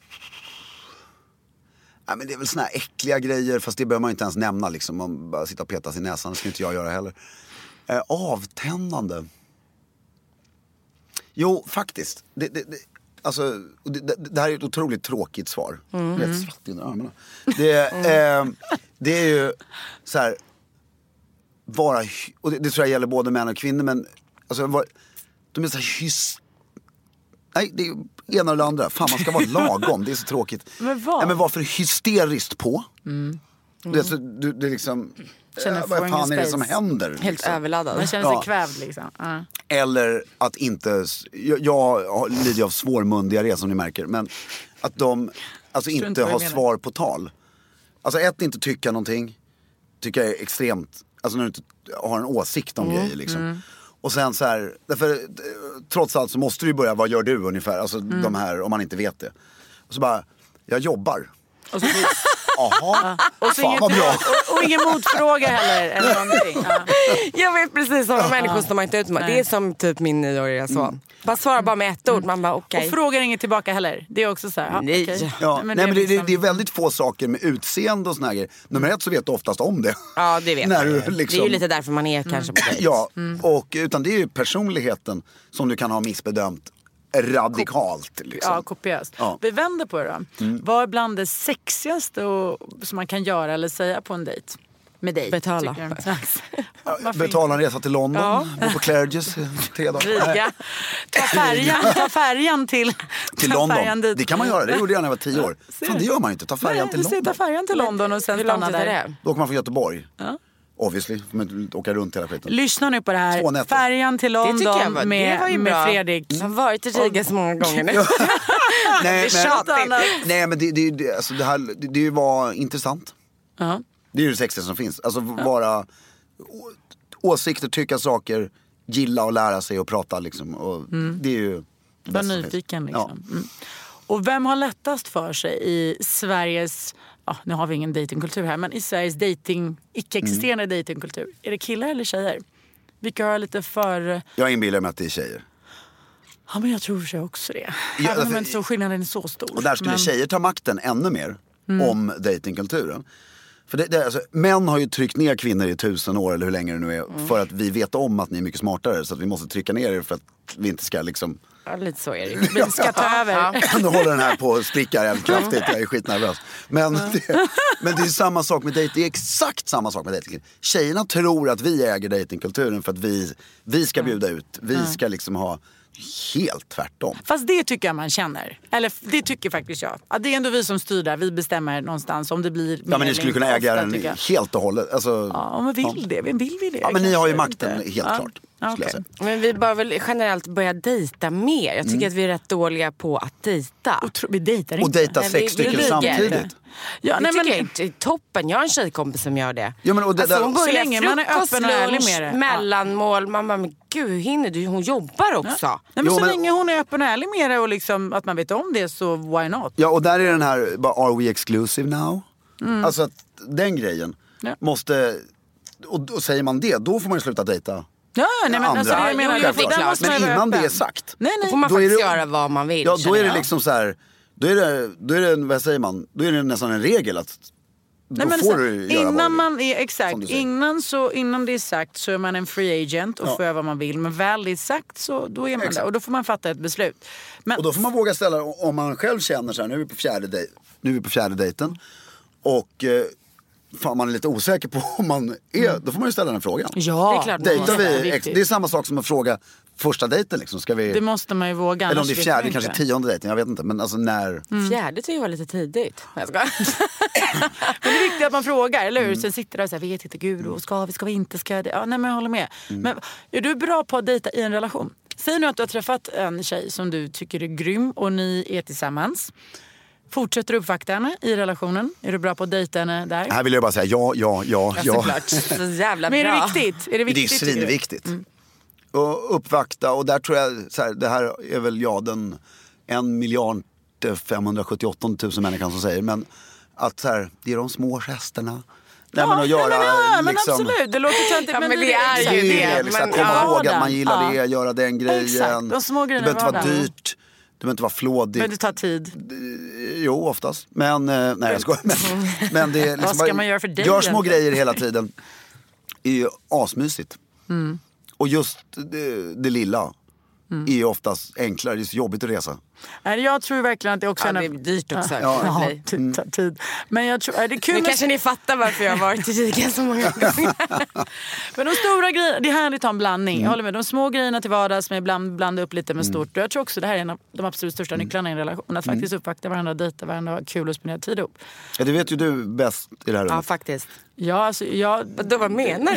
ja, men det är väl såna här äckliga grejer, fast det behöver man inte ens nämna liksom. Man bara sitta och peta sig i näsan, det ska inte jag göra heller. Uh, avtändande. Jo, faktiskt. Det, det, det, alltså, det, det, det här är ett otroligt tråkigt svar. Mm. Rätt svettig under armarna. Det, mm. eh, det är ju så här, vara, och det, det tror jag gäller både män och kvinnor, men alltså, var, de är så här hys... Nej, det är ena eller andra. Fan, man ska vara lagom. Det är så tråkigt. Men vad? Nej, men varför hysteriskt på? Mm. Mm. Det, så, du, det är liksom... Känner äh, vad får ingen fan är det space. som händer? Helt liksom? överladdad. Man känner sig Ja. kvävd liksom. Ja. Eller att inte... Jag, jag lider av svår mundiarré som ni märker. Men att de alltså inte inte vad jag har menar. svar på tal. Alltså ett, inte tycka någonting. Tycker jag är extremt... Alltså när du inte har en åsikt om grejer liksom. Mm. Och sen så här... Därför, trots allt så måste du ju börja, vad gör du ungefär? Alltså Mm. de här, om man inte vet det. Och så bara, jag jobbar. Och så, Jaha, och, så fan inget, vad bra. och, och ingen motfråga heller. Eller någonting. Ja. Jag vet precis sådana människor som man inte ut med. Det är som typ min nioåriga son. Bara svara bara med ett ord. Man bara okej. Och frågar inget tillbaka heller. Det är också så här. Ja, Nej. okej. Ja, men nej, men det, liksom- det, det är väldigt få saker med utseende och såna här grejer. Nummer ett så vet du oftast om det. Ja det vet När jag. du Det är liksom- ju lite därför man är kanske på dejt. Ja, och utan det är ju personligheten som du kan ha missbedömt radikalt. Liksom. Ja, kopiöst. Ja. Vi vänder på det då. Mm. Vad är bland det sexigaste och, som man kan göra eller säga på en dejt? Med dejt. Betala. tycker jag. Varför Betala en resa till London, Ja. bo på Claridges i tre dagar. Riga. Ta färjan, ta färjan till, Till ta London. färjan dit. Det kan man göra, det gjorde jag när jag var tio år. Fan, det gör man ju inte, ta färjan till Nej, ta London. färjan till London och sen Hur långt stanna är där. det? Då åker man från Göteborg. Ja. Obviously, får man inte åka runt hela skiten. Lyssna nu på det Två här. nätter. Färjan till Det tycker jag London var, med, det var ju med bra. Fredrik. Jag har varit i Riga så många gånger nu. Nej, Det är tjatigt. nej men det, det, det, alltså det, här, det, det var intressant. Ja. Det är ju det sexigaste som finns. Alltså vara å, åsikter, tycka saker, gilla och lära sig och prata liksom. Och det är ju det Var bästa som nyfiken finns. liksom. Mm. Och vem har lättast för sig i Sveriges, ja, nu har vi ingen datingkultur här, men i Sveriges dating, icke-existerande Mm. datingkultur. Är det killar eller tjejer? Vilka har lite för... Jag inbillar mig att det är tjejer. Ja, men jag tror för sig också det. Ja, Även om för- inte så skillnaden är så stor. Och där skulle men... tjejer ta makten ännu mer om datingkulturen. För det, det, alltså, män har ju tryckt ner kvinnor i tusen år eller hur länge det nu är. För att vi vet om att ni är mycket smartare. Så att vi måste trycka ner er för att vi inte ska liksom... Ja, lite så är det ju. Vi ska ta över. Nu håller den här på att spricka jävligt kraftigt, jag är skitnervös. Men det, men det är samma sak med dejting, det är exakt samma sak med dejting. Tjejerna tror att vi äger dejtingkulturen för att vi, vi ska bjuda ut, vi ska liksom ha helt tvärtom. Fast det tycker jag man känner. Eller det tycker faktiskt jag. Att det är ändå vi som styr där. Vi bestämmer någonstans om det blir mer Ja, men ni skulle eller kunna inte äga ofta, den tycker jag. helt och hållet. Alltså, Ja, men vill det? Vem vill vi det? ja, men ni har ju Kanske makten, inte. helt Ja. klart. Ah, skulle okay. jag säga. Men vi bör väl generellt börja dejta mer. Jag tycker mm. att vi är rätt dåliga på att dejta. Och tro, vi dejtar inte. Och dejta sex vi, stycken vi samtidigt. Ja, det nej, tycker men... jag är toppen. Jag har en tjejkompis som gör det. Ja, men och det alltså, där... hon börjar så länge man är frukost, öppen och ärlig lunch, med det. mellanmål. Man bara, men gud, hur hinner du? Hon jobbar också. Ja. Nej, men jo, så men... länge hon är öppen och ärlig med det och liksom att man vet om det, så why not? Ja, och där är den här, bara, are we exclusive now? Mm. Alltså att den grejen ja. måste, och, och säger man det, då får man ju sluta dejta. Ja, nej, men alltså, det jag menar, jo, det är klart. Men innan det är sagt. Nej, nej. Då får man då faktiskt det, göra vad man vill. Ja, då är det jag. liksom så här, då är det, då är det, vad säger man, då är det nästan en regel att då nej, får så, du göra innan vad man är, exakt, innan, så, innan det är sagt så är man en free agent och ja. får göra vad man vill. Men väl det är sagt så då är man exakt. där och då får man fatta ett beslut. Men, och då får man våga ställa, om man själv känner så här, nu är vi på fjärde, dej, nu är vi på fjärde dejten och eh, fan, man är lite osäker på om man är, mm. då får man ju ställa den frågan. Ja, det är klart. Dejtar vi, det, ex, det är samma sak som att fråga första dejten liksom. Ska vi, det måste man ju våga. eller om det är fjärde, kanske tionde dejten, jag vet inte. Men alltså när... Mm. Fjärde tycker jag var lite tidigt. Jag ska. Men det är viktigt att man frågar, eller hur? Mm. Sen sitter där och säger, vet inte gud, och ska vi, ska vi inte, ska det? Ja, nej men jag håller med. Mm. Men är du bra på att dejta i en relation? Säg nu att du har träffat en tjej som du tycker är grym och ni är tillsammans. Fortsätter du uppvakta henne i relationen? Är du bra på att dejta henne där? Här vill jag bara säga ja, ja, ja, ja. Såklart, så jävla bra. Men är det viktigt? Är det, viktigt, det är svinviktigt. Mm. Och uppvakta, och där tror jag, så här, det här är väl jag den en miljard femhundrasjuttioåtta tusen människan som säger, men att så här, det är de små gesterna. Nej, ja, men att göra, nej, men, ja, men liksom, absolut, det låter töntigt, ja, men, men det, det är exakt, ju det. det. Liksom, Men, komma ja, ihåg att man gillar ja. det, göra den grejen. Exakt, de små grejerna det behöver inte vara vardagen. dyrt, det behöver inte vara flådigt. Men det tar tid. Jo, oftast. Men, nej jag skojar. Men, men det är liksom, vad ska man göra för dig? Gör små grejer hela tiden. Det är ju asmysigt. Mm. Och just det, det lilla mm. är ju oftast enklare. Det är så jobbigt att resa. Jag tror verkligen att det också ja, är... det är dyrt också. Ja, ja det tar tid. Men jag tror... Är det kul nu med... kanske ni fattar varför jag har varit i Riga så många gånger. Men de stora grejerna, det är härligt att ha en blandning. Mm. Jag håller med. De små grejerna till vardags med ibland blanda upp lite med stort. Mm. Jag tror också det här är en av de absolut största mm. nycklarna i en relation. Att faktiskt uppvakta varandra, dejta varandra, ha kul och spendera tid ihop. Ja, det vet ju du bäst i det här rummet. Ja, faktiskt. Ja, alltså, jag... Då, vad menar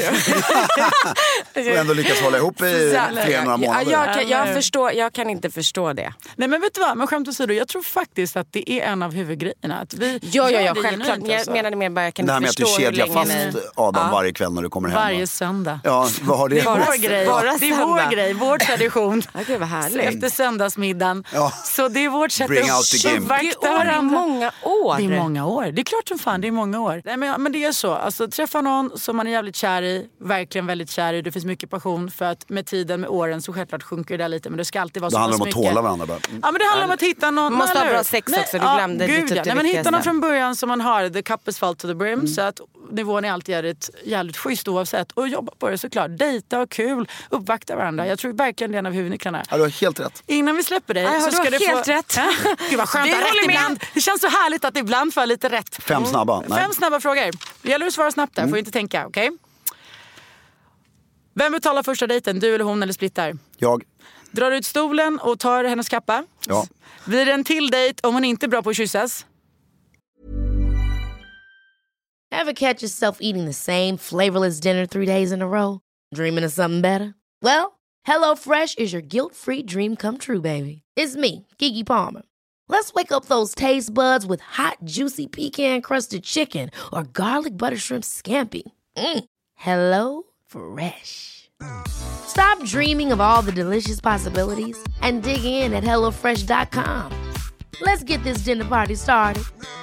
du? Och ändå lyckas hålla ihop i flera några månader. Ja, jag, kan, jag, förstår, jag kan inte förstå det. Nej, men vet du vad? Men skämt åsido, jag tror faktiskt att det är en av huvudgrejerna. Att vi ja, ja, ja, självklart. Jag menade mer bara, jag kan det här inte förstå med att du kedjar fast ni... Adam ja. varje kväll när du kommer hem. Varje söndag. Ja, vad har det? Det är bara, vår grej. Bara det är vår grej, vår tradition. Okej, vad härligt. Efter söndagsmiddagen. Ja. Så det är vårt sätt Bring att out the game. uppvakta Det är varandra. många år. Det är många år. Det är klart som fan, det är många år. Nej, men, men det är så. Alltså, träffa någon som man är jävligt kär i, verkligen väldigt kär i. Det finns mycket passion för att med tiden, med åren så självklart sjunker det där lite. Men det ska alltid vara det så handlar mycket. om att tåla varandra bara. Ja, men det handlar om att hitta någon. Man måste eller? ha bra sex Nej, också, du ja, glömde gud, det, typ ja. det Nej, men hitta viktigaste. någon från början som man har, the cup is fall to the brim. Mm. Så att nivån är alltid jävligt, jävligt schysst oavsett. Och jobba på det såklart. Dejta och kul, uppvakta varandra. Jag tror verkligen det är en av huvudnycklarna. Ja, du har helt rätt. Innan vi släpper dig ja, så ska du helt få... rätt. Ja. Gud vad skönt Vi att ha rätt håller med. ibland. Det känns så härligt att ibland få lite rätt. Fem snabba. Nej. Fem snabba frågor. Det gäller att svara snabbt där, mm. får inte tänka, okej? Okay? Vem betalar första dejten? Du eller hon eller splittar? Jag. Drar ut stolen och tar hennes kappa? Ja. Blir det en till dejt om hon inte är bra på att kyssas? Ever catch yourself eating the same flavorless dinner three days in a row? Dreaming of something better? Well, HelloFresh is your guilt-free dream come true, baby. It's me, Keke Palmer. Let's wake up those taste buds with hot, juicy pecan-crusted chicken or garlic butter shrimp scampi. Mm. Hello Fresh. Stop dreaming of all the delicious possibilities and dig in at hello fresh dot com. Let's get this dinner party started.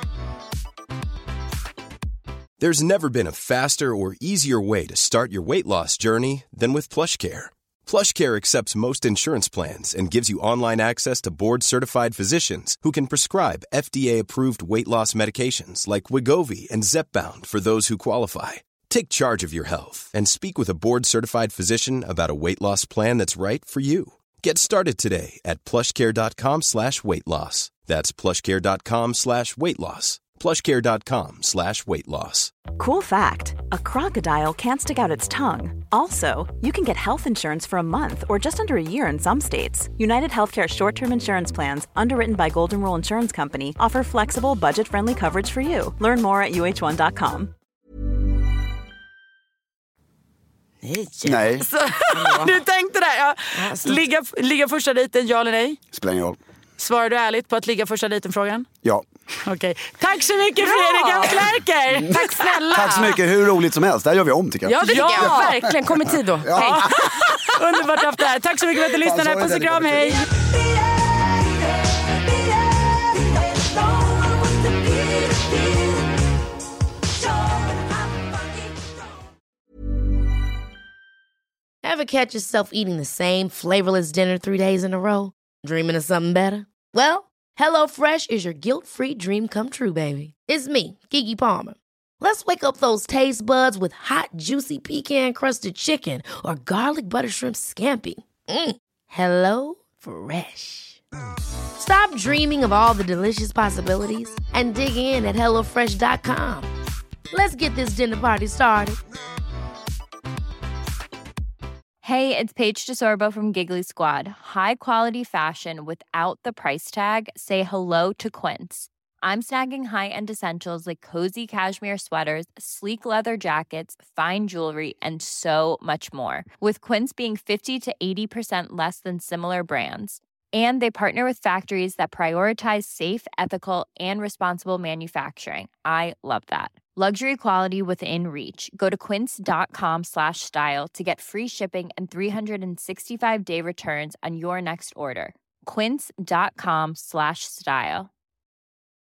There's never been a faster or easier way to start your weight loss journey than with PlushCare. PlushCare accepts most insurance plans and gives you online access to board-certified physicians who can prescribe F D A-approved weight loss medications like Wegovy and Zepbound for those who qualify. Take charge of your health and speak with a board-certified physician about a weight loss plan that's right for you. Get started today at plushcare.com slash weight loss. That's plushcare.com slash weight loss. plushcare.com slash weight loss. Cool fact, a crocodile can't stick out its tongue. Also, you can get health insurance for a month or just under a year in some states. United Healthcare short-term insurance plans, underwritten by Golden Rule Insurance Company, offer flexible, budget-friendly coverage for you. Learn more at U H one dot com. Nej. Nej. Så, du tänkte där. Ja. Ligga, ligga första dejten, ja eller nej? Spelar ingen roll. Svarar du ärligt på att ligga första dejten-frågan? Ja. Okej. Okay. Tack så mycket Fredrik af Klerker. Tack snälla. Tack så mycket, hur roligt som helst. Det här gör vi om tycker jag. Ja, det tycker ja. jag. Verkligen, kom i tid då. Ja. Hej. Underbart haft det här. Tack så mycket för att du lyssnade. Här. Puss och kram, hej. Ever catch yourself eating the same flavorless dinner three days in a row? Dreaming of something better? Well, HelloFresh is your guilt-free dream come true, baby. It's me, Keke Palmer. Let's wake up those taste buds with hot, juicy pecan-crusted chicken or garlic butter shrimp scampi. Mm. Hello Fresh. Stop dreaming of all the delicious possibilities and dig in at hello fresh dot com. Let's get this dinner party started. Hey, it's Paige DeSorbo from Giggly Squad. High quality fashion without the price tag. Say hello to Quince. I'm snagging high-end essentials like cozy cashmere sweaters, sleek leather jackets, fine jewelry, and so much more. With Quince being fifty to eighty percent less than similar brands. And they partner with factories that prioritize safe, ethical, and responsible manufacturing. I love that. Luxury quality within reach. Go to quince.com slash style to get free shipping and three sixty-five day returns on your next order. Quince.com slash style.